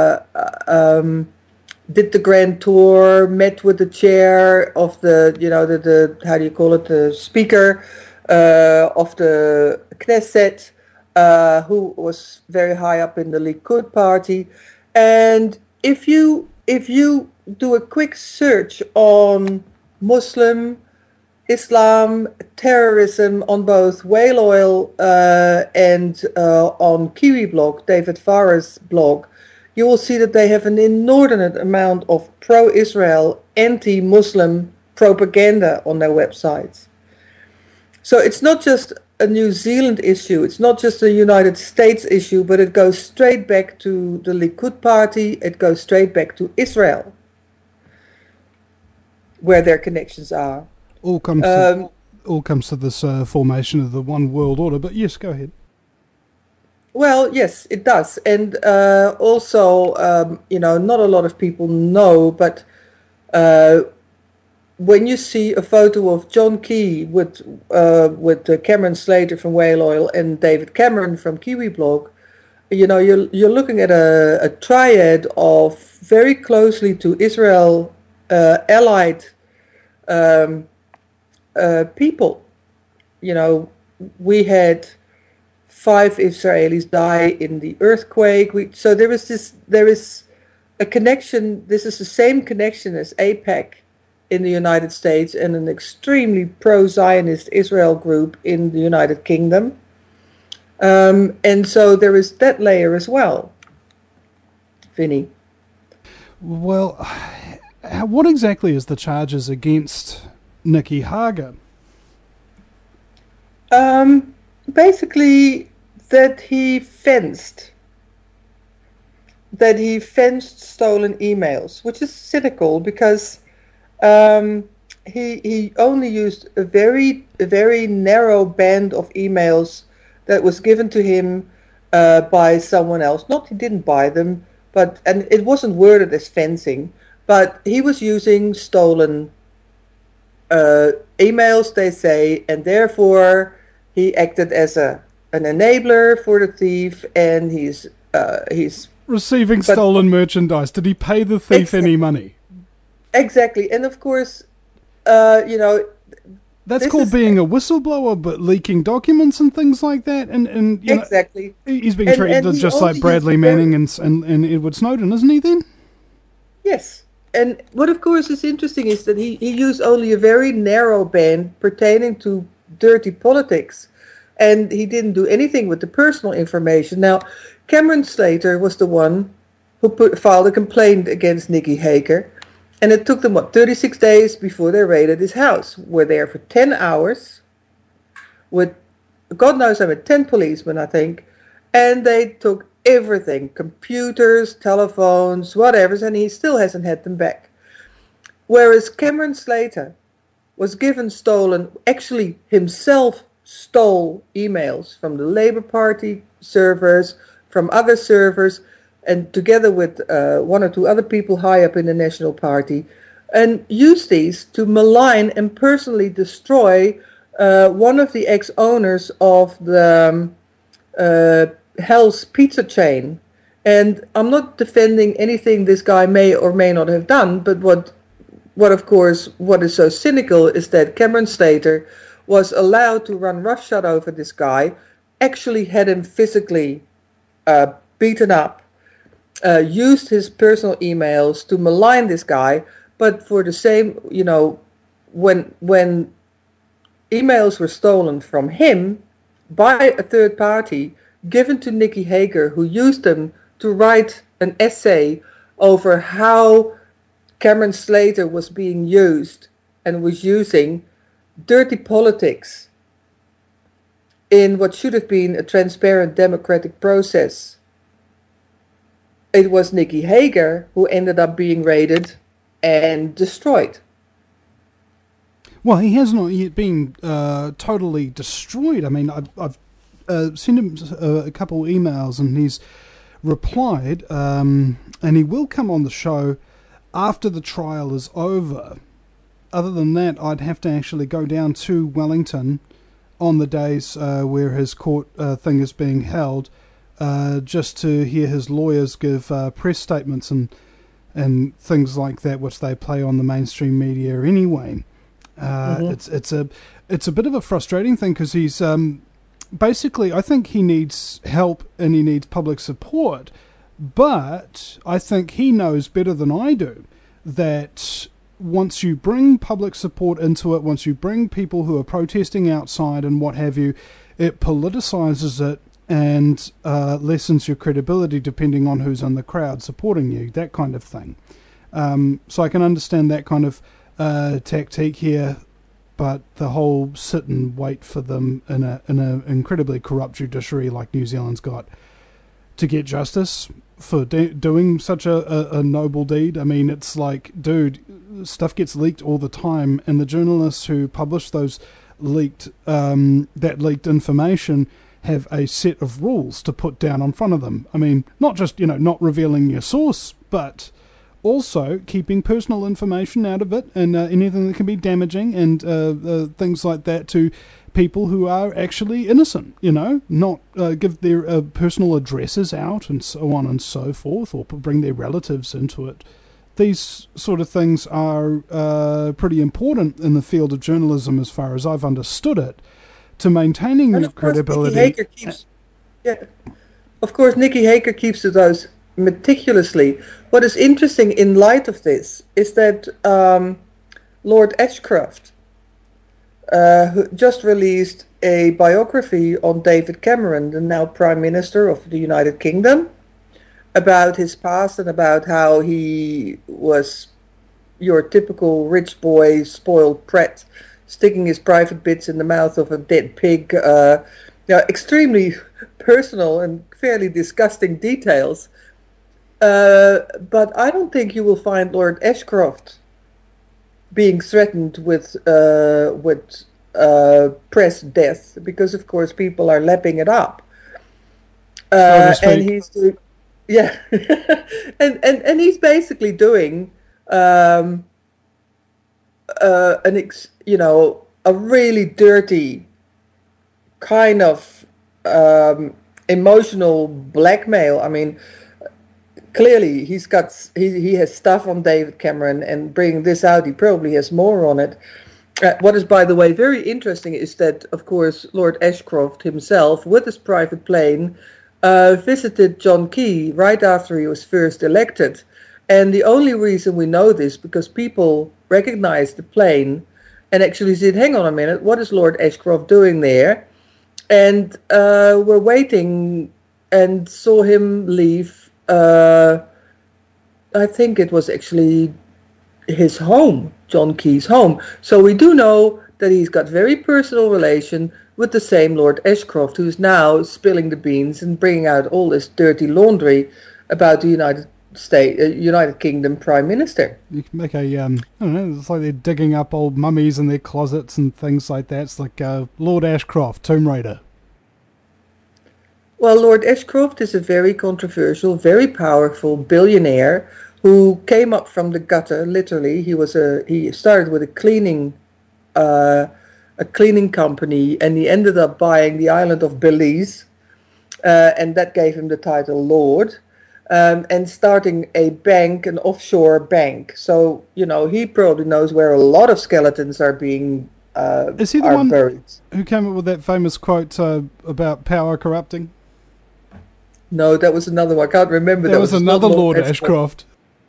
did the grand tour, met with the chair of the how do you call it, the speaker of the Knesset, who was very high up in the Likud party. And if you do a quick search on Muslim, Islam, terrorism on both Whale Oil and on Kiwi blog, David Farr's blog, you will see that they have an inordinate amount of pro-Israel, anti-Muslim propaganda on their websites. So it's not just a New Zealand issue, it's not just a United States issue, but it goes straight back to the Likud party, it goes straight back to Israel, where their connections are. All comes to this formation of the one world order. But yes, go ahead. Well, yes, it does. And also, not a lot of people know, but when you see a photo of John Key with Cameron Slater from Whale Oil and David Cameron from Kiwi Blog, you're looking at a triad of very closely to Israel allied people. We had 5 Israelis die in the earthquake. So there is a connection. This is the same connection as AIPAC in the United States and an extremely pro-Zionist Israel group in the United Kingdom. And so there is that layer as well. Vinny. Well, what exactly is the charges against Nicky Hager? Basically that he fenced stolen emails, which is cynical because he only used a very narrow band of emails that was given to him by someone else. Not he didn't buy them, and it wasn't worded as fencing, but he was using stolen emails, they say, and therefore he acted as an enabler for the thief, and he's receiving stolen merchandise. Did he pay the thief any money? Exactly, and of course, that's called being a whistleblower, but leaking documents and things like that. And exactly, he's being treated just like Bradley Manning and Edward Snowden, isn't he? Then yes. And what of course is interesting is that he used only a very narrow band pertaining to dirty politics, and he didn't do anything with the personal information. Now, Cameron Slater was the one who filed a complaint against Nicky Hager, and it took them 36 days before they raided his house. We're there for 10 hours with God knows 10 policemen, I think, and they took everything, computers, telephones, whatever, and he still hasn't had them back. Whereas Cameron Slater was given stolen, actually himself stole emails from the Labour Party servers, from other servers, and together with 1 or 2 other people high up in the National Party, and used these to malign and personally destroy one of the ex-owners of the Hell's Pizza chain. And I'm not defending anything this guy may or may not have done, but what is so cynical is that Cameron Slater was allowed to run roughshod over this guy, actually had him physically beaten up, used his personal emails to malign this guy, but for the same, when emails were stolen from him by a third party, given to Nicky Hager, who used them to write an essay over how Cameron Slater was being used and was using dirty politics in what should have been a transparent democratic process. It was Nicky Hager who ended up being raided and destroyed. Well, he has not yet been totally destroyed. I mean, I've sent him a couple emails and he's replied, and he will come on the show after the trial is over. Other than that, I'd have to actually go down to Wellington on the days where his court thing is being held, just to hear his lawyers give press statements and things like that, which they play on the mainstream media anyway. It's a bit of a frustrating thing because he's basically, I think he needs help and he needs public support, but I think he knows better than I do that once you bring public support into it, once you bring people who are protesting outside and what have you, it politicizes it and lessens your credibility depending on who's in the crowd supporting you, that kind of thing. So I can understand that kind of tactique here, but the whole sit and wait for them in an incredibly corrupt judiciary like New Zealand's got to get justice for doing such a noble deed. I mean, it's like, dude, stuff gets leaked all the time, and the journalists who publish those leaked information have a set of rules to put down in front of them. I mean, not just, not revealing your source, but also keeping personal information out of it and anything that can be damaging and things like that to people who are actually innocent, not give their personal addresses out and so on and so forth, or bring their relatives into it. These sort of things are pretty important in the field of journalism as far as I've understood it, to maintaining your credibility. Of course, Nikki Haker keeps to those meticulously. What is interesting in light of this is that Lord Ashcroft who just released a biography on David Cameron, the now Prime Minister of the United Kingdom, about his past and about how he was your typical rich boy, spoiled brat, sticking his private bits in the mouth of a dead pig. Extremely personal and fairly disgusting details. But I don't think you will find Lord Ashcroft being threatened with press death, because of course people are lapping it up. And he's doing, and he's basically doing a really dirty kind of emotional blackmail. I mean, clearly he has stuff on David Cameron, and bringing this out, he probably has more on it. What is, by the way, very interesting is that, of course, Lord Ashcroft himself, with his private plane, visited John Key right after he was first elected. And the only reason we know this, because people recognized the plane and actually said, hang on a minute, what is Lord Ashcroft doing there? And were waiting and saw him leave. I think it was actually his home, John Key's home. So we do know that he's got very personal relation with the same Lord Ashcroft, who's now spilling the beans and bringing out all this dirty laundry about the United Kingdom Prime Minister. You can make a, I don't know, it's like they're digging up old mummies in their closets and things like that. It's like Lord Ashcroft, Tomb Raider. Well, Lord Ashcroft is a very controversial, very powerful billionaire who came up from the gutter. Literally, he started with a cleaning company, and he ended up buying the island of Belize, and that gave him the title Lord, and starting a bank, an offshore bank. So he probably knows where a lot of skeletons are being Is he the one buried. who came up with that famous quote about power corrupting? No, that was another one. I can't remember. That was another Lord Ashcroft.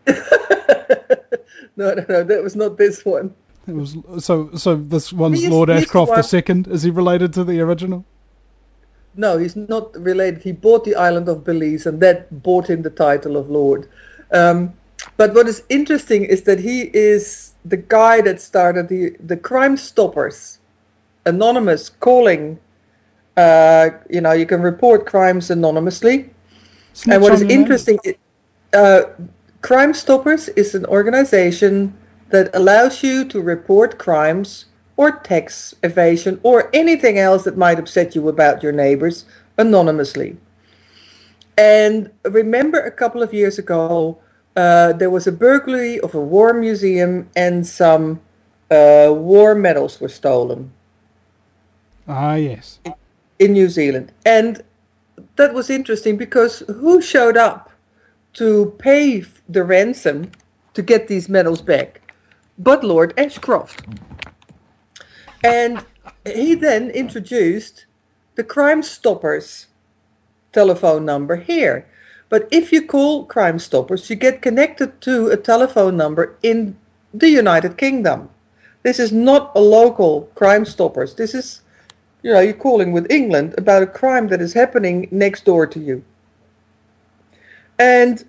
No, that was not this one. It was so this one's Lord Ashcroft the second. Is he related to the original? No, he's not related. He bought the island of Belize, and that bought him the title of Lord. But what is interesting is that he is the guy that started the Crime Stoppers, anonymous calling. You can report crimes anonymously. And what is interesting, Crime Stoppers is an organization that allows you to report crimes or tax evasion or anything else that might upset you about your neighbors anonymously. And remember, a couple of years ago, there was a burglary of a war museum, and some war medals were stolen. Ah, yes. In New Zealand. And that was interesting because who showed up to pay the ransom to get these medals back? But Lord Ashcroft. And he then introduced the Crime Stoppers telephone number here. But if you call Crime Stoppers, you get connected to a telephone number in the United Kingdom. This is not a local Crime Stoppers. This is, you're calling with England about a crime that is happening next door to you. And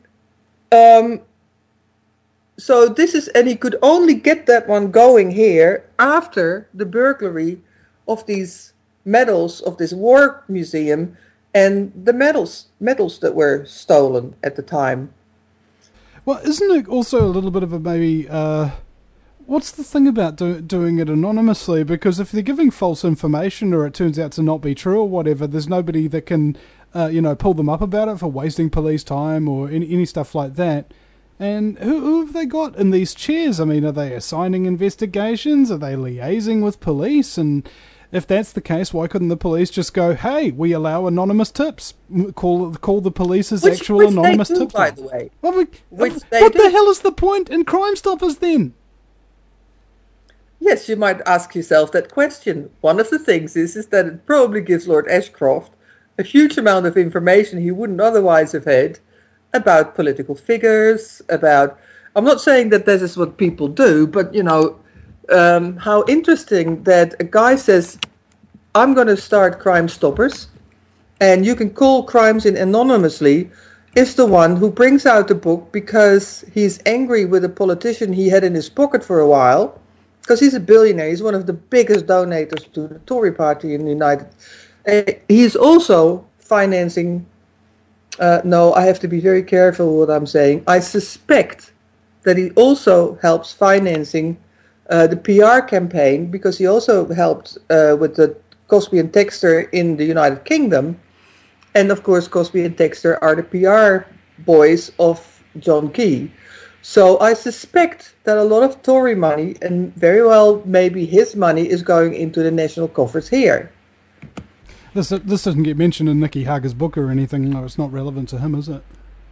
so this is, and he could only get that one going here after the burglary of these medals of this war museum and the medals that were stolen at the time. Well, isn't it also a little bit of a maybe, what's the thing about doing it anonymously? Because if they're giving false information or it turns out to not be true or whatever, there's nobody that can, pull them up about it for wasting police time or any stuff like that. And who have they got in these chairs? I mean, are they assigning investigations? Are they liaising with police? And if that's the case, why couldn't the police just go, hey, we allow anonymous tips? Call the police's actual anonymous tips. By the way. What the hell is the point in Crime Stoppers then? Yes, you might ask yourself that question. One of the things is that it probably gives Lord Ashcroft a huge amount of information he wouldn't otherwise have had about political figures, I'm not saying that this is what people do, but, how interesting that a guy says, I'm going to start Crime Stoppers, and you can call crimes in anonymously, is the one who brings out the book because he's angry with a politician he had in his pocket for a while, because he's a billionaire. He's one of the biggest donors to the Tory party in the United States. He's also financing... no, I have to be very careful what I'm saying. I suspect that he also helps financing the PR campaign because he also helped with the Cosby and Textor in the United Kingdom. And of course, Cosby and Textor are the PR boys of John Key. So I suspect that a lot of Tory money, and very well maybe his money, is going into the national coffers here. This doesn't get mentioned in Nicky Hager's book or anything. No, it's not relevant to him, is it?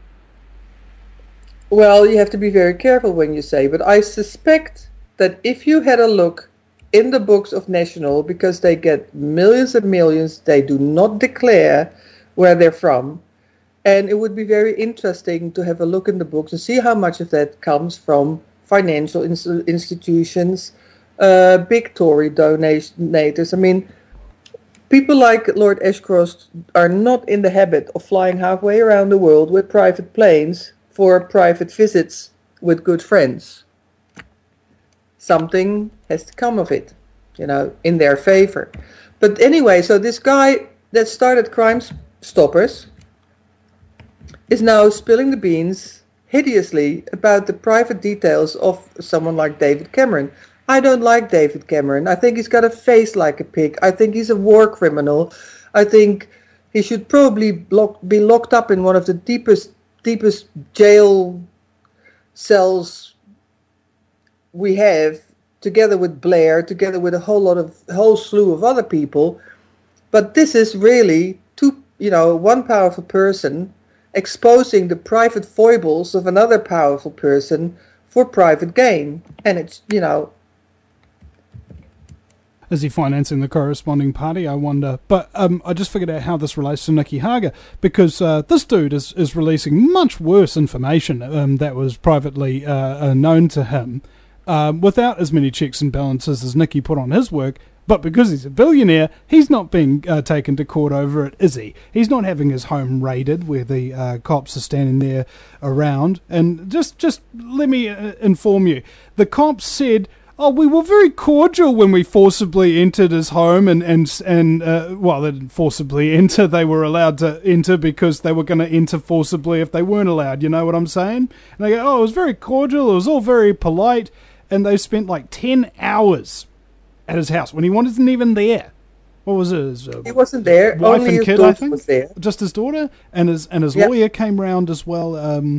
Well, you have to be very careful when you say, but I suspect that if you had a look in the books of National, because they get millions and millions, they do not declare where they're from, and it would be very interesting to have a look in the books and see how much of that comes from financial institutions, big Tory donators. I mean, people like Lord Ashcroft are not in the habit of flying halfway around the world with private planes for private visits with good friends. Something has to come of it, in their favor. But anyway, so this guy that started Crime Stoppers is now spilling the beans hideously about the private details of someone like David Cameron. I don't like David Cameron. I think he's got a face like a pig. I think he's a war criminal. I think he should probably be locked up in one of the deepest jail cells we have, together with Blair, together with a whole slew of other people. But this is really one powerful person exposing the private foibles of another powerful person for private gain. And it's, Is he financing the corresponding party, I wonder? But I just figured out how this relates to Nicky Hager, because this dude is releasing much worse information that was privately known to him, without as many checks and balances as Nicky put on his work. But because he's a billionaire, he's not being taken to court over it, is he? He's not having his home raided where the cops are standing there around. And just let me inform you, the cops said, oh, we were very cordial when we forcibly entered his home, and well, they didn't forcibly enter. They were allowed to enter because they were going to enter forcibly if they weren't allowed. You know what I'm saying? And they go, oh, it was very cordial. It was all very polite. And they spent like 10 hours at his house when he wasn't even there. What was it? He wasn't there. Wife Only and his kid, daughter I think. was there. Just his daughter, and his Yep. lawyer came round as well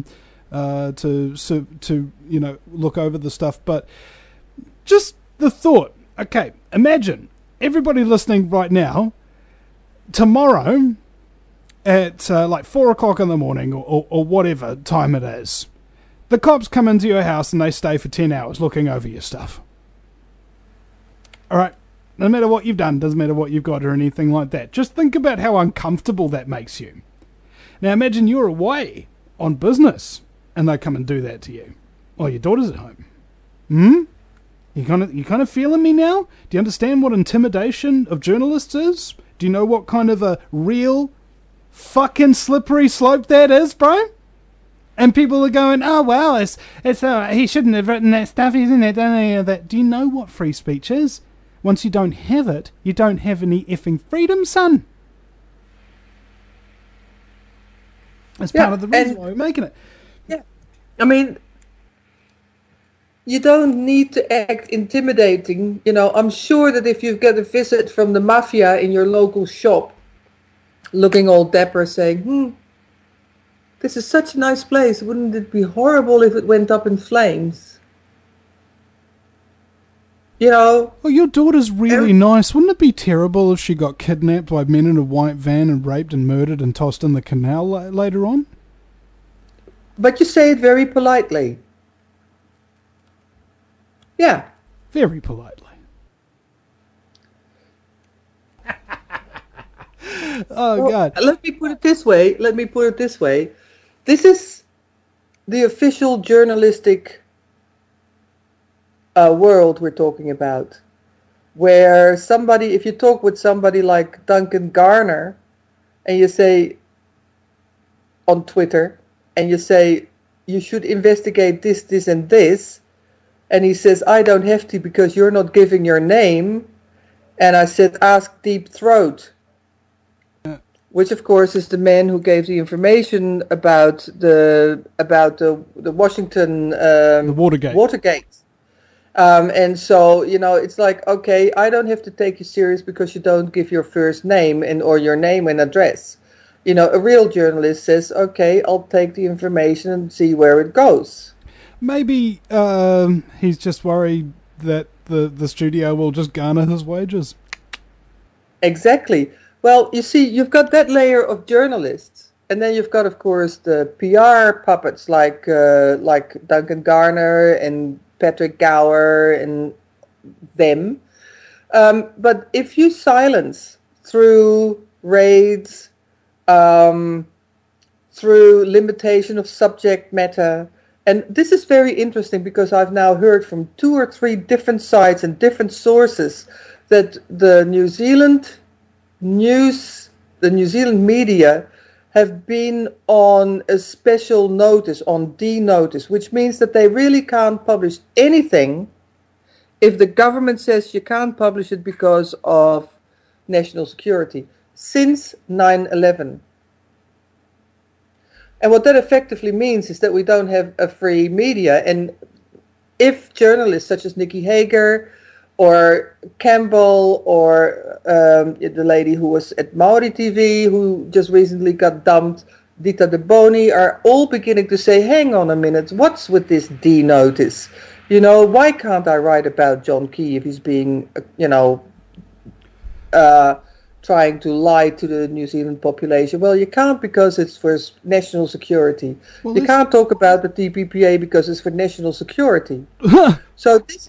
to look over the stuff. But just the thought, okay, imagine everybody listening right now, tomorrow, at like 4 o'clock in the morning or whatever time it is. The cops come into your house and they stay for 10 hours looking over your stuff. All right? No matter what you've done, doesn't matter what you've got or anything like that. Just think about how uncomfortable that makes you. Now imagine you're away on business and they come and do that to you. Oh, your daughter's at home. You kind of feeling me now? Do you understand what intimidation of journalists is? Do you know what kind of a real fucking slippery slope that is, bro? And people are going, oh, well, it's he shouldn't have written that stuff, isn't it? Done any of that. Do you know what free speech is? Once you don't have it, you don't have any effing freedom, son. That's part of the reason why we're making it. Yeah. I mean, you don't need to act intimidating. You know, I'm sure that if you get a visit from the mafia in your local shop, looking all dapper, saying, this is such a nice place. Wouldn't it be horrible if it went up in flames? You know? Well, your daughter's really nice. Wouldn't it be terrible if she got kidnapped by men in a white van and raped and murdered and tossed in the canal later on? But you say it very politely. Yeah. Very politely. Oh, God. Let me put it this way. This is the official journalistic world we're talking about, where somebody, if you talk with somebody like Duncan Garner, and you say on Twitter, and you say, you should investigate this, this, and this, and he says, I don't have to because you're not giving your name, and I said, ask Deep Throat. Which, of course, is the man who gave the information about the Washington the Watergate. And so, you know, it's like, okay, I don't have to take you serious because you don't give your first name or your name and address. You know, a real journalist says, okay, I'll take the information and see where it goes. Maybe he's just worried that the studio will just garner his wages. Exactly. Well, you see, you've got that layer of journalists, and then you've got, of course, the PR puppets like Duncan Garner and Patrick Gower and them. But if you silence through raids, through limitation of subject matter, and this is very interesting because I've now heard from 2 or 3 different sites and different sources that the New Zealand media have been on a special notice, on D notice, which means that they really can't publish anything if the government says you can't publish it because of national security, since 9/11. And what that effectively means is that we don't have a free media. And if journalists such as Nikki Hager or Campbell or the lady who was at Maori TV who just recently got dumped, Dita De Boni, are all beginning to say, hang on a minute, what's with this D notice? You know, why can't I write about John Key if he's being, trying to lie to the New Zealand population? Well, you can't because it's for national security. Well, you can't talk about the TPPA because it's for national security. So this...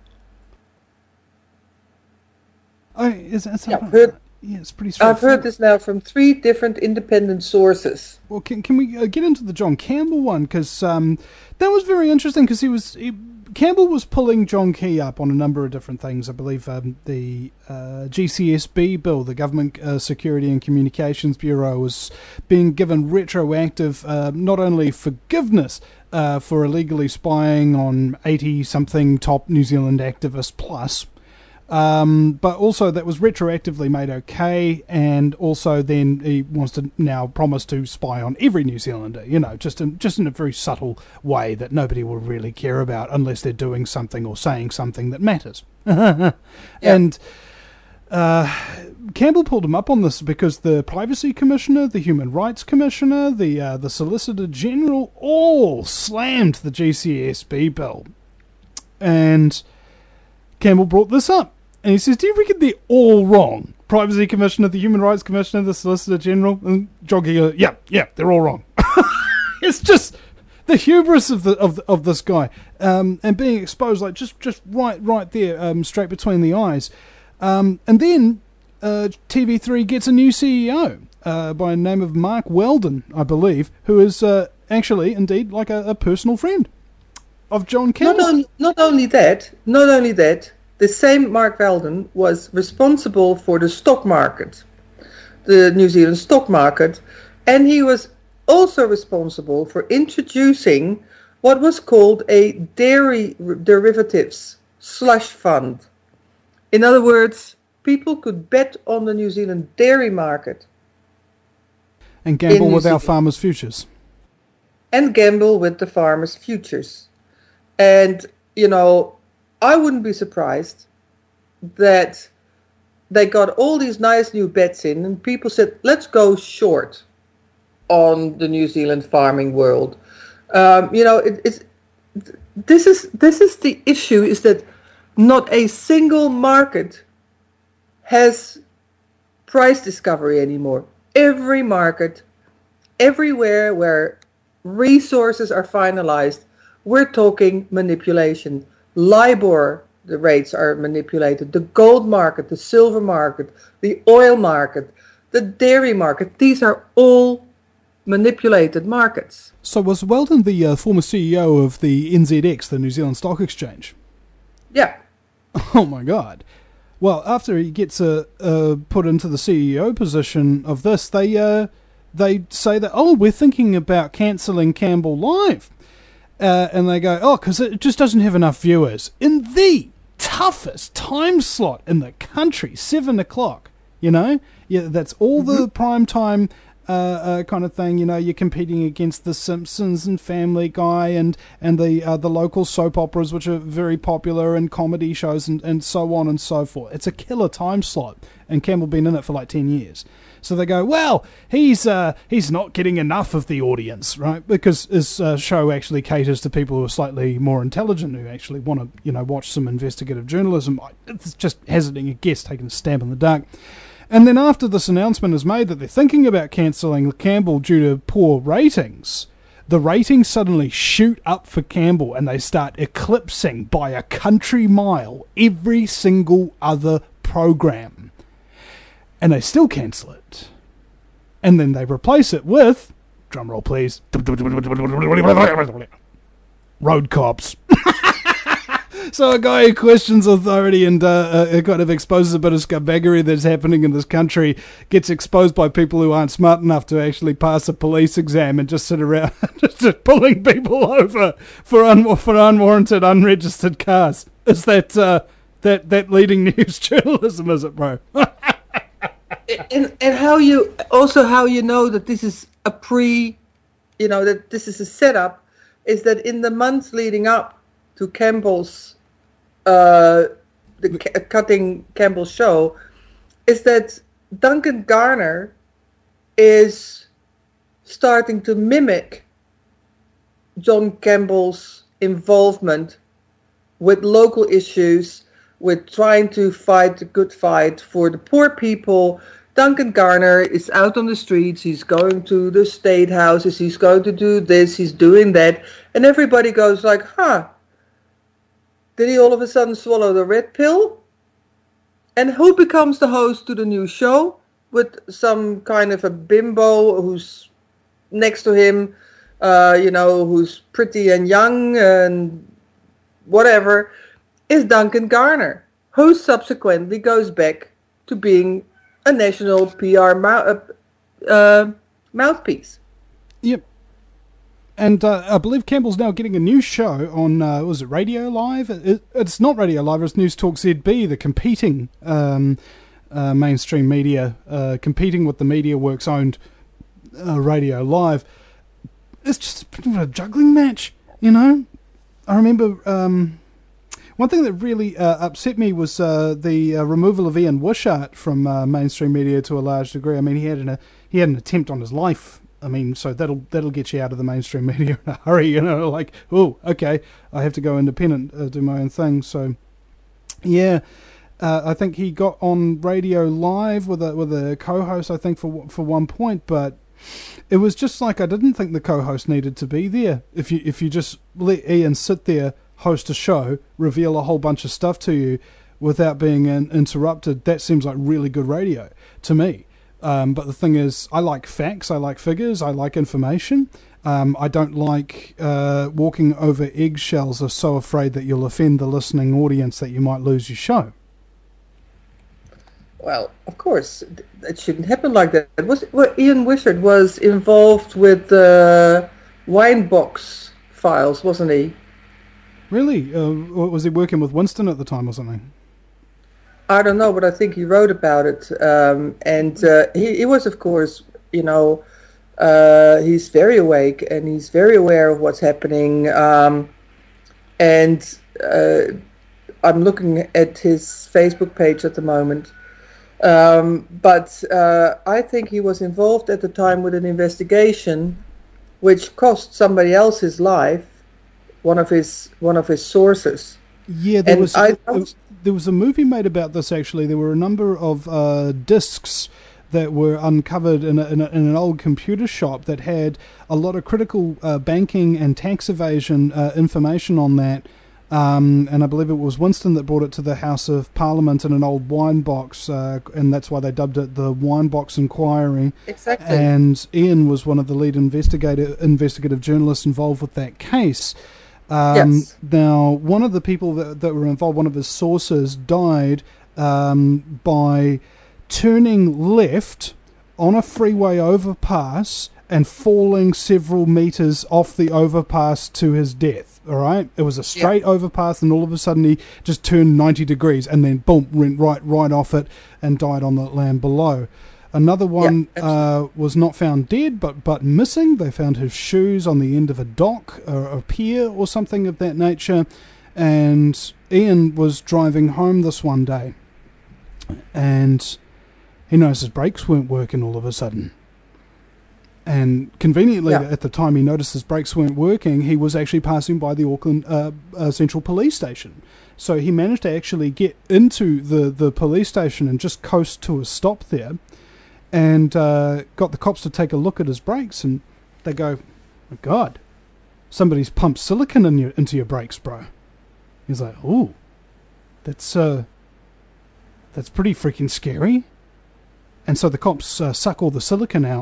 it's pretty straightforward. I've heard this now from 3 different independent sources. Well, can we get into the John Campbell one? Because that was very interesting because Campbell was pulling John Key up on a number of different things. I believe the GCSB bill, the Government Security and Communications Bureau, was being given retroactive not only forgiveness for illegally spying on 80-something top New Zealand activists plus, but also that was retroactively made okay, and also then he wants to now promise to spy on every New Zealander, just in a very subtle way that nobody will really care about unless they're doing something or saying something that matters. And Campbell pulled him up on this because the Privacy Commissioner, the Human Rights Commissioner, the Solicitor General all slammed the GCSB bill. And Campbell brought this up. And he says, do you reckon they're all wrong? Privacy Commissioner, the Human Rights Commissioner, the Solicitor General, and John Key goes, yeah, they're all wrong. It's just the hubris of this guy, and being exposed like just right there, straight between the eyes. And then TV3 gets a new CEO by the name of Mark Weldon, I believe, who is actually indeed like a personal friend of John Campbell. Not only that, the same Mark Weldon was responsible for the stock market, the New Zealand stock market, and he was also responsible for introducing what was called a dairy derivatives slush fund. In other words, people could bet on the New Zealand dairy market. And gamble with our farmers' futures. And gamble with the farmers' futures. And, I wouldn't be surprised that they got all these nice new bets in and people said, let's go short on the New Zealand farming world. This is the issue, is that not a single market has price discovery anymore. Every market, everywhere where resources are finalized, we're talking manipulation. LIBOR, the rates are manipulated. The gold market, the silver market, the oil market, the dairy market, these are all manipulated markets. So was Weldon the former CEO of the NZX, the New Zealand Stock Exchange? Yeah. Oh my God. Well, after he gets put into the CEO position of this, they say that, we're thinking about cancelling Campbell Live. And they go, because it just doesn't have enough viewers. In the toughest time slot in the country, 7 o'clock, Yeah, that's all the prime time kind of thing. You're competing against The Simpsons and Family Guy and the local soap operas, which are very popular, and comedy shows and so on and so forth. It's a killer time slot, and Campbell been in it for like 10 years. So they go, well, he's not getting enough of the audience, right? Because his show actually caters to people who are slightly more intelligent, who actually want to, watch some investigative journalism. It's just hazarding a guess, taking a stab in the dark. And then after this announcement is made that they're thinking about cancelling Campbell due to poor ratings, the ratings suddenly shoot up for Campbell and they start eclipsing by a country mile every single other program. And they still cancel it. And then they replace it with, drumroll please, road cops. So a guy who questions authority and kind of exposes a bit of scumbaggery that's happening in this country gets exposed by people who aren't smart enough to actually pass a police exam and just sit around just pulling people over for unwarranted, unregistered cars. Is that leading news journalism, is it, bro? and how you know that this is that this is a setup, is that in the months leading up to Campbell's cutting Campbell's show, is that Duncan Garner is starting to mimic John Campbell's involvement with local issues, with trying to fight the good fight for the poor people. Duncan Garner is out on the streets, he's going to the state houses, he's going to do this, he's doing that, and everybody goes like, did he all of a sudden swallow the red pill? And who becomes the host to the new show? With some kind of a bimbo who's next to him, who's pretty and young and whatever, is Duncan Garner, who subsequently goes back to being a national PR mouthpiece. Yep. And I believe Campbell's now getting a new show on, was it Radio Live? It's not Radio Live, it's News Talk ZB, the competing mainstream media, competing with the MediaWorks-owned Radio Live. It's just a bit of a juggling match, I remember one thing that really upset me was the removal of Ian Wishart from mainstream media to a large degree. I mean, he had an attempt on his life. I mean, so that'll get you out of the mainstream media in a hurry, like, oh, okay, I have to go independent, do my own thing. So, yeah, I think he got on Radio Live with a co-host, I think, for one point, but it was just like I didn't think the co-host needed to be there. If you just let Ian sit there, host a show, reveal a whole bunch of stuff to you without being interrupted, that seems like really good radio to me. But the thing is, I like facts, I like figures, I like information. I don't like walking over eggshells or so afraid that you'll offend the listening audience that you might lose your show. Well, of course, it shouldn't happen like that. Ian Wishart was involved with the Winebox files, wasn't he? Really? Was he working with Winston at the time or something? I don't know, but I think he wrote about it. And he was, of course, he's very awake and he's very aware of what's happening. And I'm looking at his Facebook page at the moment. But I think he was involved at the time with an investigation which cost somebody else his life, one of his sources. Yeah, there was a movie made about this, actually. There were a number of discs that were uncovered in an old computer shop that had a lot of critical banking and tax evasion information on that. And I believe it was Winston that brought it to the House of Parliament in an old wine box, and that's why they dubbed it the Wine Box Inquiry. Exactly. And Ian was one of the lead investigative journalists involved with that case. Yes. Now, one of the people that were involved, one of his sources, died by turning left on a freeway overpass and falling several meters off the overpass to his death. All right, it was a straight overpass, and all of a sudden he just turned 90 degrees, and then boom, went right off it, and died on the land below. Another one was not found dead, but missing. They found his shoes on the end of a dock or a pier or something of that nature. And Ian was driving home this one day, and he noticed his brakes weren't working all of a sudden. And conveniently, at the time he noticed his brakes weren't working, he was actually passing by the Auckland Central Police Station. So he managed to actually get into the police station and just coast to a stop there, and got the cops to take a look at his brakes, and they go, "My God, somebody's pumped silicon into your brakes, bro." He's like, "Ooh, that's pretty freaking scary." And so the cops suck all the silicon out,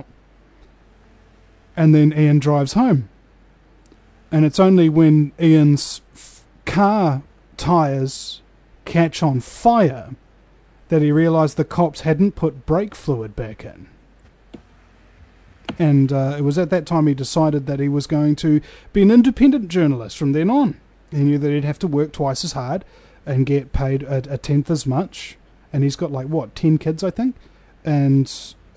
and then Ian drives home. And it's only when Ian's car tyres catch on fire that he realised the cops hadn't put brake fluid back in. And it was at that time he decided that he was going to be an independent journalist from then on. He knew that he'd have to work twice as hard and get paid a tenth as much. And he's got 10 kids, I think. And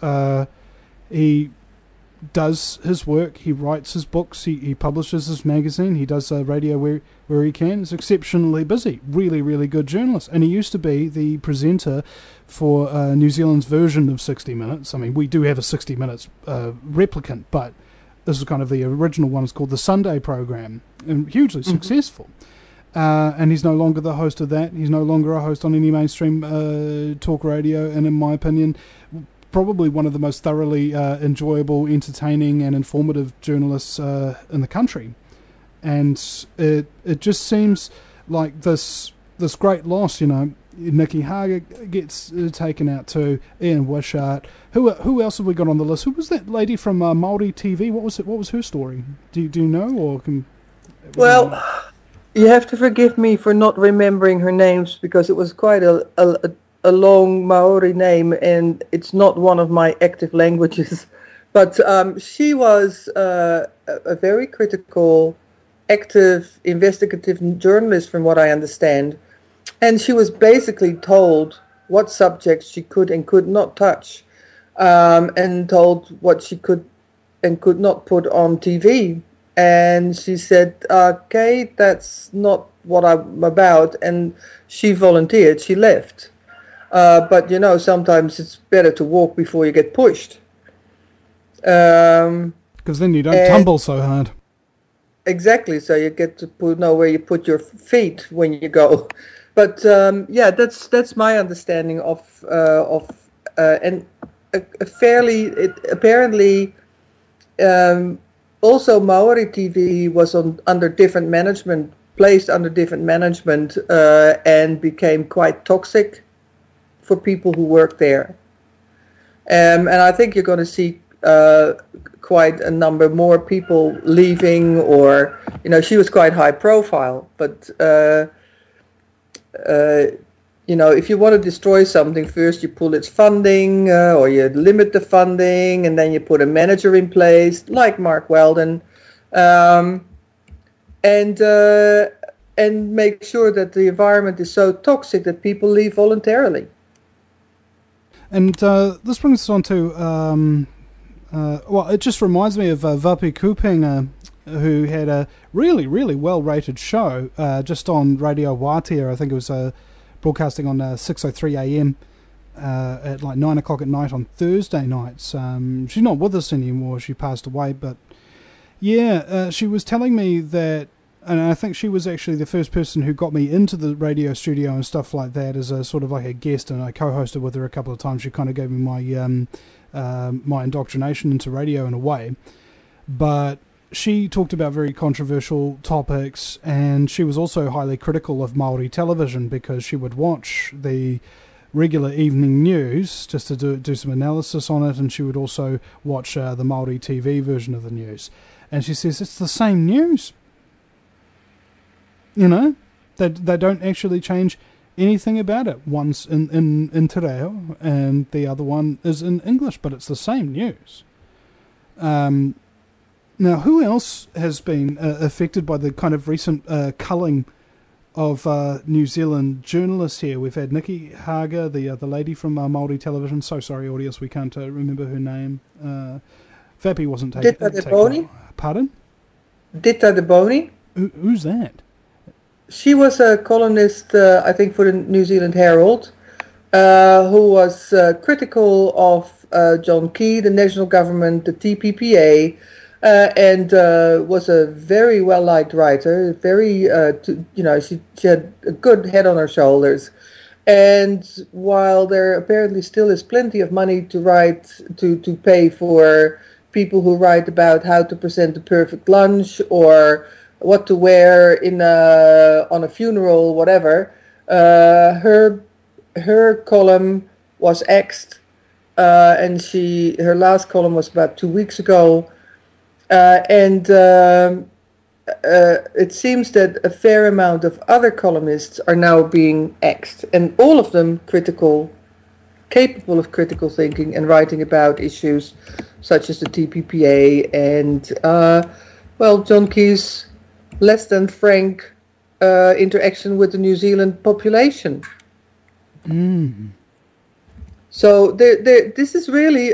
he does his work, he writes his books, he publishes his magazine, he does radio where he can. He's exceptionally busy, really, really good journalist. And he used to be the presenter for New Zealand's version of 60 Minutes. I mean, we do have a 60 Minutes replicant, but this is kind of the original one. It's called the Sunday program, and hugely successful. And he's no longer the host of that. He's no longer a host on any mainstream talk radio, and in my opinion, probably one of the most thoroughly enjoyable, entertaining, and informative journalists in the country. And it just seems like this great loss. Nikki Hager gets taken out too. Ian Wishart. Who else have we got on the list? Who was that lady from Māori TV? What was her story? Do you know, or can? Well, you have to forgive me for not remembering her names, because it was quite a long Maori name, and it's not one of my active languages. But she was a very critical, active, investigative journalist, from what I understand. And she was basically told what subjects she could and could not touch, and told what she could and could not put on TV. And she said, "Okay, that's not what I'm about." And she volunteered. She left. But sometimes it's better to walk before you get pushed. Because then you don't tumble so hard. Exactly. So you get to know where you put your feet when you go. But yeah, that's my understanding and a fairly apparently also Maori TV was under different management, placed under different management, and became quite toxic for people who work there. And I think you're going to see quite a number more people leaving, or she was quite high profile, but if you want to destroy something, first you pull its funding, or you limit the funding, and then you put a manager in place like Mark Weldon, and make sure that the environment is so toxic that people leave voluntarily. And this brings us on to, well, it just reminds me of Vapi Kuping, who had a really, really well-rated show just on Radio Wātea. I think it was broadcasting on 6:03 a.m. At like 9 o'clock at night on Thursday nights. She's not with us anymore. She passed away. But yeah, she was telling me that, and I think she was actually the first person who got me into the radio studio and stuff like that as a sort of like a guest, and I co-hosted with her a couple of times. She kind of gave me my my indoctrination into radio in a way. But she talked about very controversial topics, and she was also highly critical of Māori television because she would watch the regular evening news just to do some analysis on it, and she would also watch the Māori TV version of the news. And she says it's the same news. They don't actually change anything about it. One's in Te Reo and the other one is in English, but it's the same news. Now, who else has been affected by the kind of recent culling of New Zealand journalists here? We've had Nikki Hager, the lady from Māori television. So sorry, audience, we can't remember her name. Vapi wasn't taken. Dita De Boni? Pardon? Dita De Boni? Who's that? She was a columnist, I think, for the New Zealand Herald, who was critical of John Key, the national government, the TPPA, and was a very well-liked writer. Very, she had a good head on her shoulders. And while there apparently still is plenty of money to write, to pay for people who write about how to present the perfect lunch or what to wear on a funeral, whatever, her column was axed, and her last column was about 2 weeks ago, and it seems that a fair amount of other columnists are now being axed, and all of them capable of critical thinking and writing about issues such as the TPPA and, John Key's less than frank interaction with the New Zealand population. Mm. So this is really,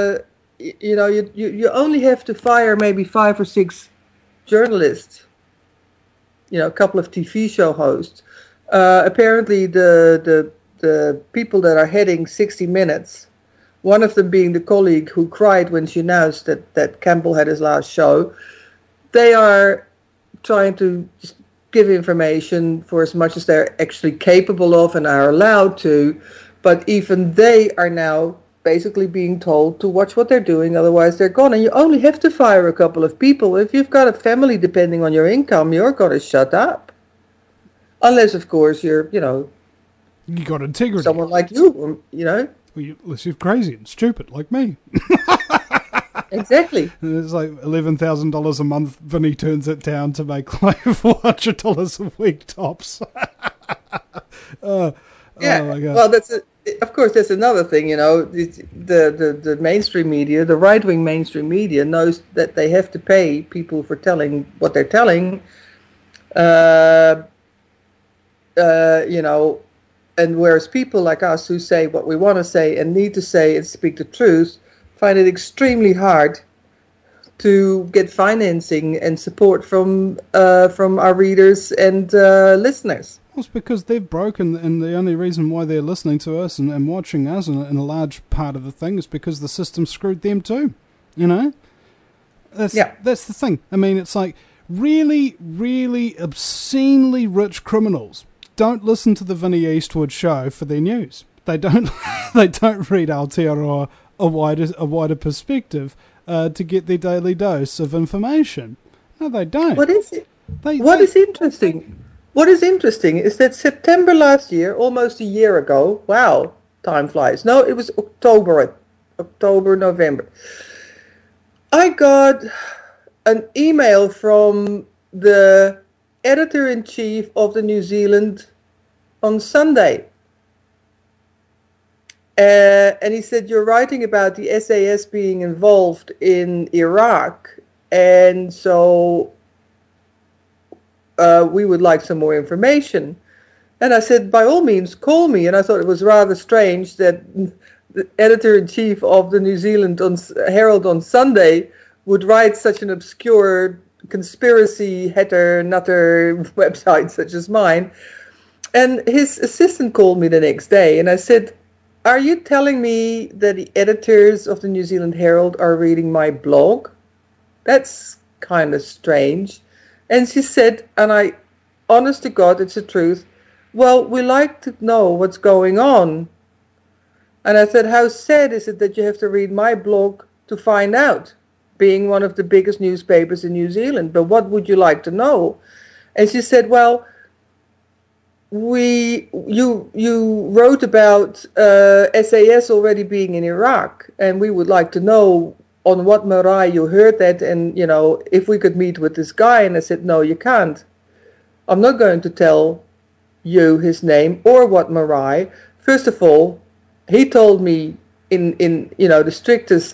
you only have to fire maybe 5 or 6 journalists, a couple of TV show hosts. Apparently the people that are heading 60 Minutes, one of them being the colleague who cried when she announced that Campbell had his last show, they are trying to just give information for as much as they're actually capable of and are allowed to, but even they are now basically being told to watch what they're doing, otherwise they're gone. And you only have to fire a couple of people. If you've got a family depending on your income, you're going to shut up. Unless, of course, you're, you got integrity. Someone like you, Unless you're crazy and stupid like me. Exactly. And it's like $11,000 a month. Vinny turns it down to make like $400 a week tops. Yeah. Oh my God. Well, of course, that's another thing. The mainstream media, the right-wing mainstream media, knows that they have to pay people for telling what they're telling. And whereas people like us who say what we want to say and need to say and speak the truth find it extremely hard to get financing and support from our readers and listeners. Well, it's because they're broken, and the only reason why they're listening to us and watching us, and a large part of the thing, is because the system screwed them too. That's the thing. I mean, it's like really, really obscenely rich criminals don't listen to the Vinnie Eastwood show for their news. They don't. They don't read Aotearoa a wider perspective to get their daily dose of information. No, they don't. What is it? What is interesting? What is interesting is that September last year, almost a year ago. Wow, time flies. No, it was October, November. I got an email from the editor-in-chief of the New Zealand on Sunday. And he said, you're writing about the SAS being involved in Iraq, and so we would like some more information. And I said, by all means, call me. And I thought it was rather strange that the editor-in-chief of the New Zealand Herald on Sunday would write such an obscure conspiracy nutter website such as mine. And his assistant called me the next day, and I said, are you telling me that the editors of the New Zealand Herald are reading my blog? That's kind of strange. And she said, and I, honest to God, it's the truth, well, we like to know what's going on. And I said, how sad is it that you have to read my blog to find out, being one of the biggest newspapers in New Zealand? But what would you like to know? And she said, well, you wrote about SAS already being in Iraq, and we would like to know on what marae you heard that, and if we could meet with this guy. And I said, no, you can't. I'm not going to tell you his name or what marae. First of all, he told me in the strictest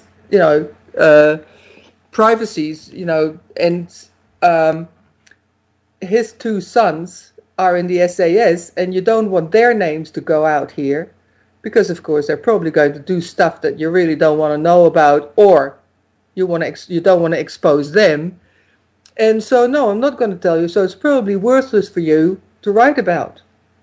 privacies, and his two sons are in the SAS, and you don't want their names to go out here, because of course they're probably going to do stuff that you really don't want to know about, or you don't want to expose them. And so no, I'm not going to tell you, so it's probably worthless for you to write about.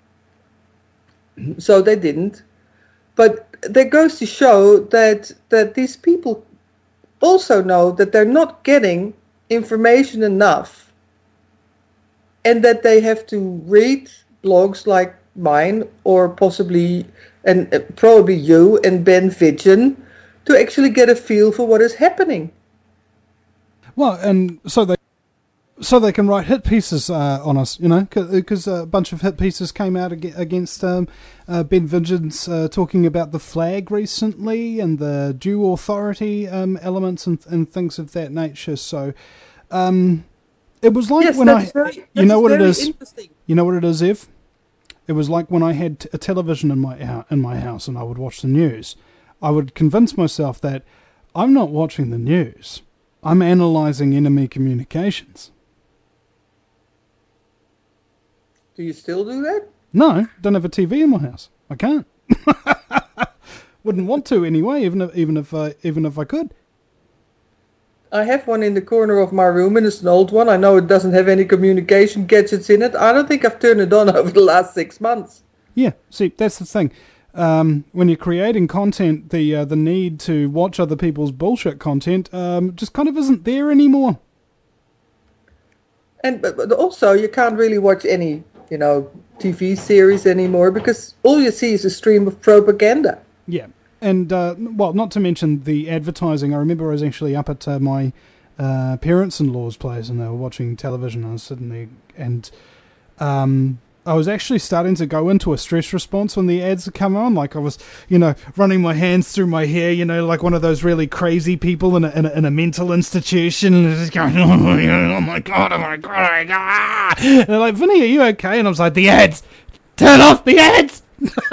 So they didn't. But that goes to show that these people also know that they're not getting information enough, and that they have to read blogs like mine, or possibly, and probably you and Ben Vidgen, to actually get a feel for what is happening. Well, and so they can write hit pieces on us, because a bunch of hit pieces came out against Ben Vidgen's talking about the flag recently and the due authority elements and things of that nature. So it was like, yes, when you know what it is? You know what it is, Ev? It was like when I had a television in my house and I would watch the news. I would convince myself that I'm not watching the news. I'm analysing enemy communications. Do you still do that? No, don't have a TV in my house. I can't. Wouldn't want to anyway, even if I could. I have one in the corner of my room, and it's an old one. I know it doesn't have any communication gadgets in it. I don't think I've turned it on over the last 6 months. Yeah, see, that's the thing. When you're creating content, the need to watch other people's bullshit content just kind of isn't there anymore. And but also, you can't really watch any TV series anymore, because all you see is a stream of propaganda. Yeah. And, well, not to mention the advertising. I remember I was actually up at my parents-in-law's place, and they were watching television. I was sitting there, and I was actually starting to go into a stress response when the ads had come on. Like I was, running my hands through my hair, like one of those really crazy people in a mental institution, and just going, oh my God, oh my God, oh my God. And they're like, Vinny, are you okay? And I was like, the ads! Turn off the ads!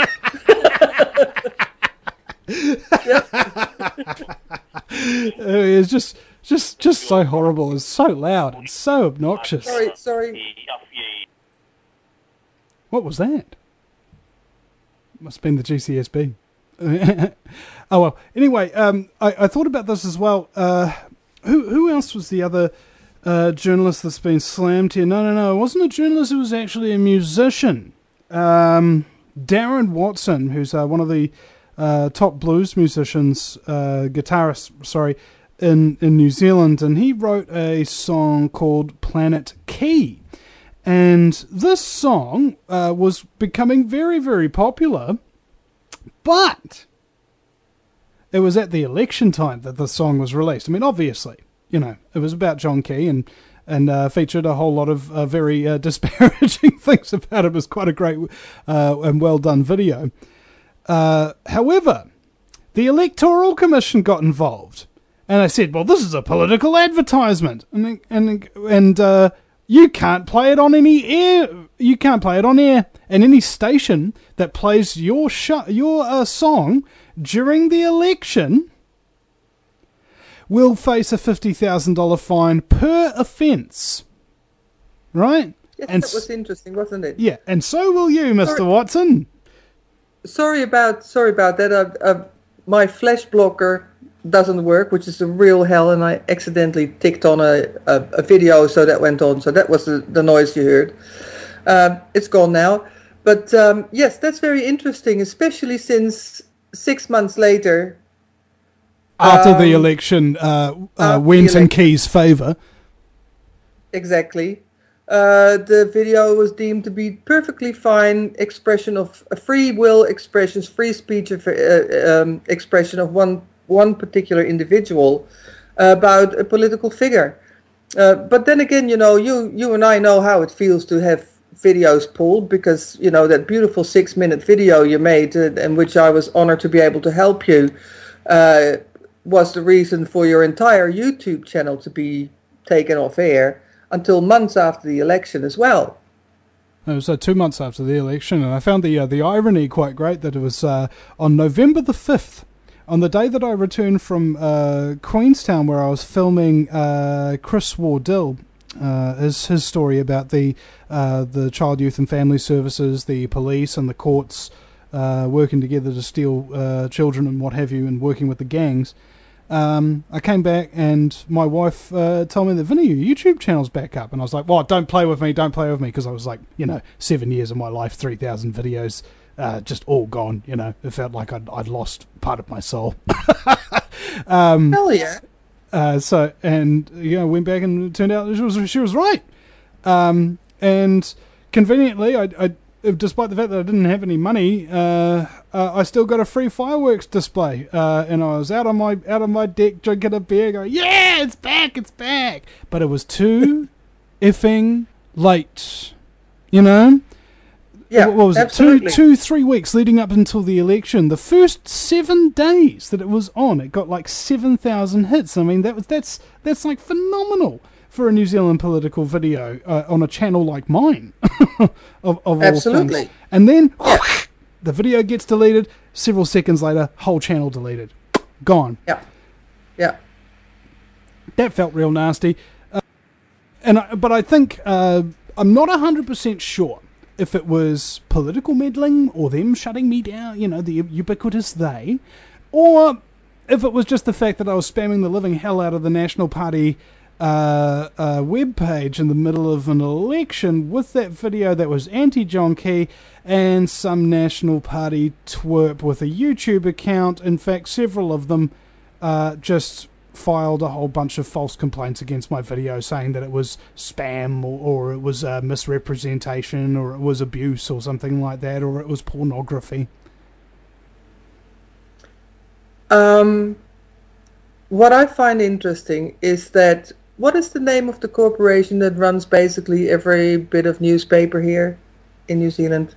It's just so horrible. It's so loud. It's so obnoxious. Sorry. What was that? Must have been the GCSB. Oh well. Anyway, I thought about this as well. Who else was the other journalist that's been slammed here? No. It wasn't a journalist. It was actually a musician. Darren Watson, who's one of the top blues musicians, guitarist, in New Zealand, and he wrote a song called Planet Key. And this song was becoming very, very popular, but it was at the election time that the song was released. I mean, obviously, it was about John Key and featured a whole lot of very disparaging things about it. It was quite a great and well done video. However, the Electoral Commission got involved, and they said, "Well, this is a political advertisement, and you can't play it on any air. You can't play it on air, and any station that plays your song during the election will face a $50,000 fine per offence." Right? Yes, and that was interesting, wasn't it? Yeah, and so will you, Mr. Watson. Sorry about that. My flash blocker doesn't work, which is a real hell, and I accidentally ticked on a video, so that went on. So that was the noise you heard. It's gone now. But yes, that's very interesting, especially since 6 months later, after the election went in Key's favour. Exactly. The video was deemed to be perfectly fine expression of free will expressions, free speech expression of one particular individual about a political figure. But then again, you and I know how it feels to have videos pulled, because that beautiful 6-minute video you made, in which I was honored to be able to help you, was the reason for your entire YouTube channel to be taken off air until months after the election as well. It was 2 months after the election, and I found the irony quite great that it was on November the 5th, on the day that I returned from Queenstown, where I was filming Chris Wardill, his story about the Child, Youth and Family Services, the police and the courts working together to steal children and what have you, and working with the gangs. I came back and my wife told me that, "Vinny, your YouTube channel's back up." And I was like, "Well, don't play with me, because I was like, 7 years of my life, 3,000 videos, just all gone. It felt like I'd lost part of my soul. Hell yeah. Went back and it turned out she was right. And conveniently, I despite the fact that I didn't have any money, I still got a free fireworks display, and I was out on my deck drinking a beer, going, "Yeah, it's back!" But it was too effing late, Yeah, what was absolutely. it? 3 weeks leading up until the election. The first 7 days that it was on, it got like 7,000 hits. I mean, that's like phenomenal for a New Zealand political video on a channel like mine. of all Absolutely. things. And then the video gets deleted. Several seconds later, whole channel deleted, gone. Yeah. That felt real nasty. But I think I'm not 100% sure if it was political meddling or them shutting me down, the ubiquitous they, or if it was just the fact that I was spamming the living hell out of the National Party web page in the middle of an election with that video that was anti-John Key, and some National Party twerp with a YouTube account. In fact, several of them just filed a whole bunch of false complaints against my video, saying that it was spam or it was misrepresentation or it was abuse or something like that, or it was pornography. What I find interesting is that, what is the name of the corporation that runs basically every bit of newspaper here in New Zealand?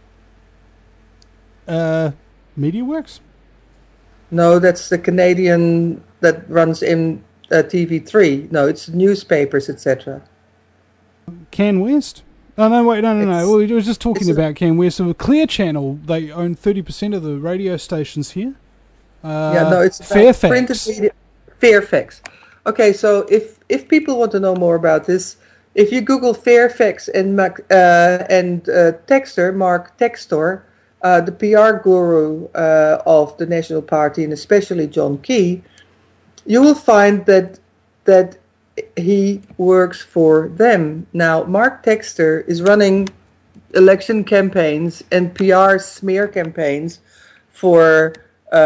MediaWorks? No, that's the Canadian that runs in TV3. No, it's newspapers, etc. CanWest? Oh, no, wait, no. Well, we were just talking about CanWest. So Clear Channel, they own 30% of the radio stations here. It's Fairfax. Printed media. Fairfax. Okay, so if people want to know more about this, if you Google Fairfax and Textor, Mark Textor, the PR guru of the National Party, and especially John Key, you will find that he works for them. Now, Mark Textor is running election campaigns and PR smear campaigns for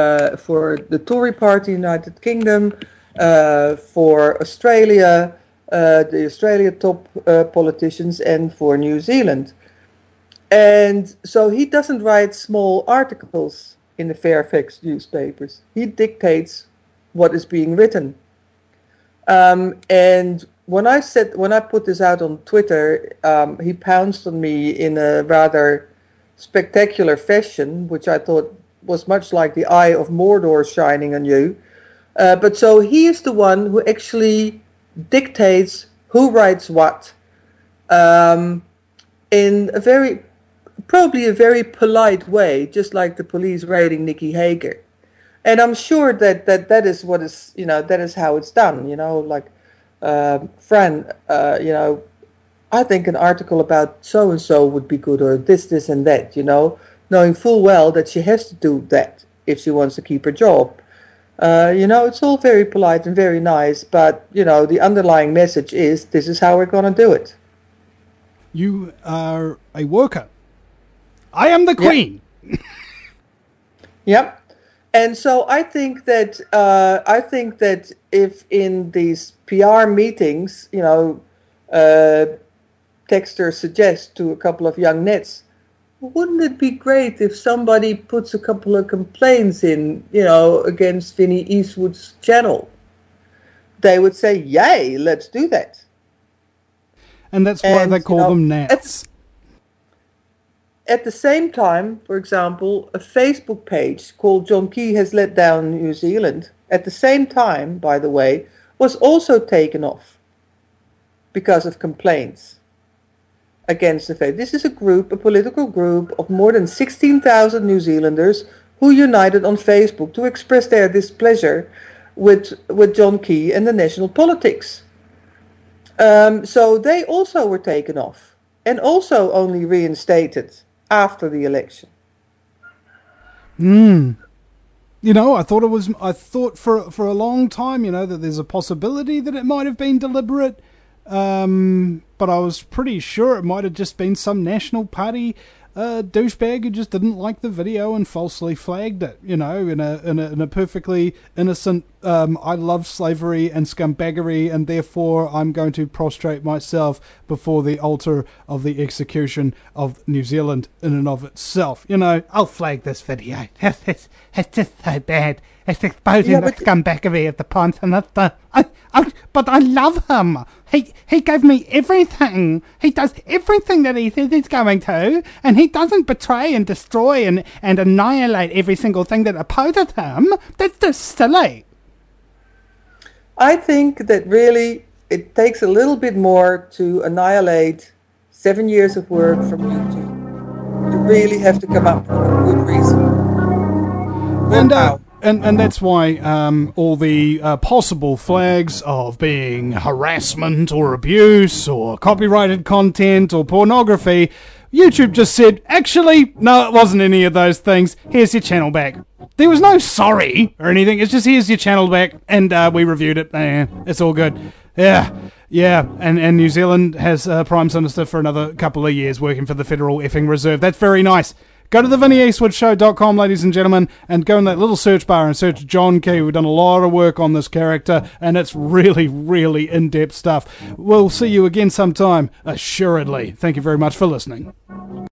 the Tory Party, United Kingdom, for Australia, the Australian top politicians, and for New Zealand. And so he doesn't write small articles in the Fairfax newspapers. He dictates what is being written. And when I put this out on Twitter, he pounced on me in a rather spectacular fashion, which I thought was much like the eye of Mordor shining on you. But so he is the one who actually dictates who writes what, in probably a very polite way, just like the police raiding Nikki Hager. And I'm sure that is what is, that is how it's done, like, Fran, I think an article about so-and-so would be good, or this and that, knowing full well that she has to do that if she wants to keep her job. It's all very polite and very nice, but, the underlying message is, this is how we're going to do it. You are a worker. I am the queen. Yep. And so I think that if in these PR meetings, Texter suggests to a couple of young nets, wouldn't it be great if somebody puts a couple of complaints in, against Vinnie Eastwood's channel? They would say, yay, let's do that. And that's why they call them nats. At the same time, for example, a Facebook page called John Key Has Let Down New Zealand, at the same time, by the way, was also taken off because of complaints against the faith. This is a political group of more than 16,000 New Zealanders who united on Facebook to express their displeasure with John Key and the national politics. So they also were taken off and also only reinstated after the election. I thought for a long time, that there's a possibility that it might have been deliberate. But I was pretty sure it might have just been some National Party douchebag who just didn't like the video and falsely flagged it, in a perfectly innocent, I love slavery and scumbaggery, and therefore I'm going to prostrate myself before the altar of the execution of New Zealand in and of itself. I'll flag this video. It's just so bad. It's exposing the scumbaggery of the ponce, and but I love him. He gave me everything. He does everything that he says he's going to, and he doesn't betray and destroy and annihilate every single thing that opposes him. That's just silly. I think that really it takes a little bit more to annihilate 7 years of work from YouTube to really have to come up with a good reason. And that's why all the possible flags of being harassment or abuse or copyrighted content or pornography, YouTube just said, actually, no, it wasn't any of those things. Here's your channel back. There was no sorry or anything. It's just, here's your channel back, and we reviewed it. It's all good. Yeah. And New Zealand has a Prime Minister for another couple of years working for the Federal effing Reserve. That's very nice. Go to the VinnieEastwoodShow.com, ladies and gentlemen, and go in that little search bar and search John Key. We've done a lot of work on this character, and it's really, really in-depth stuff. We'll see you again sometime, assuredly. Thank you very much for listening.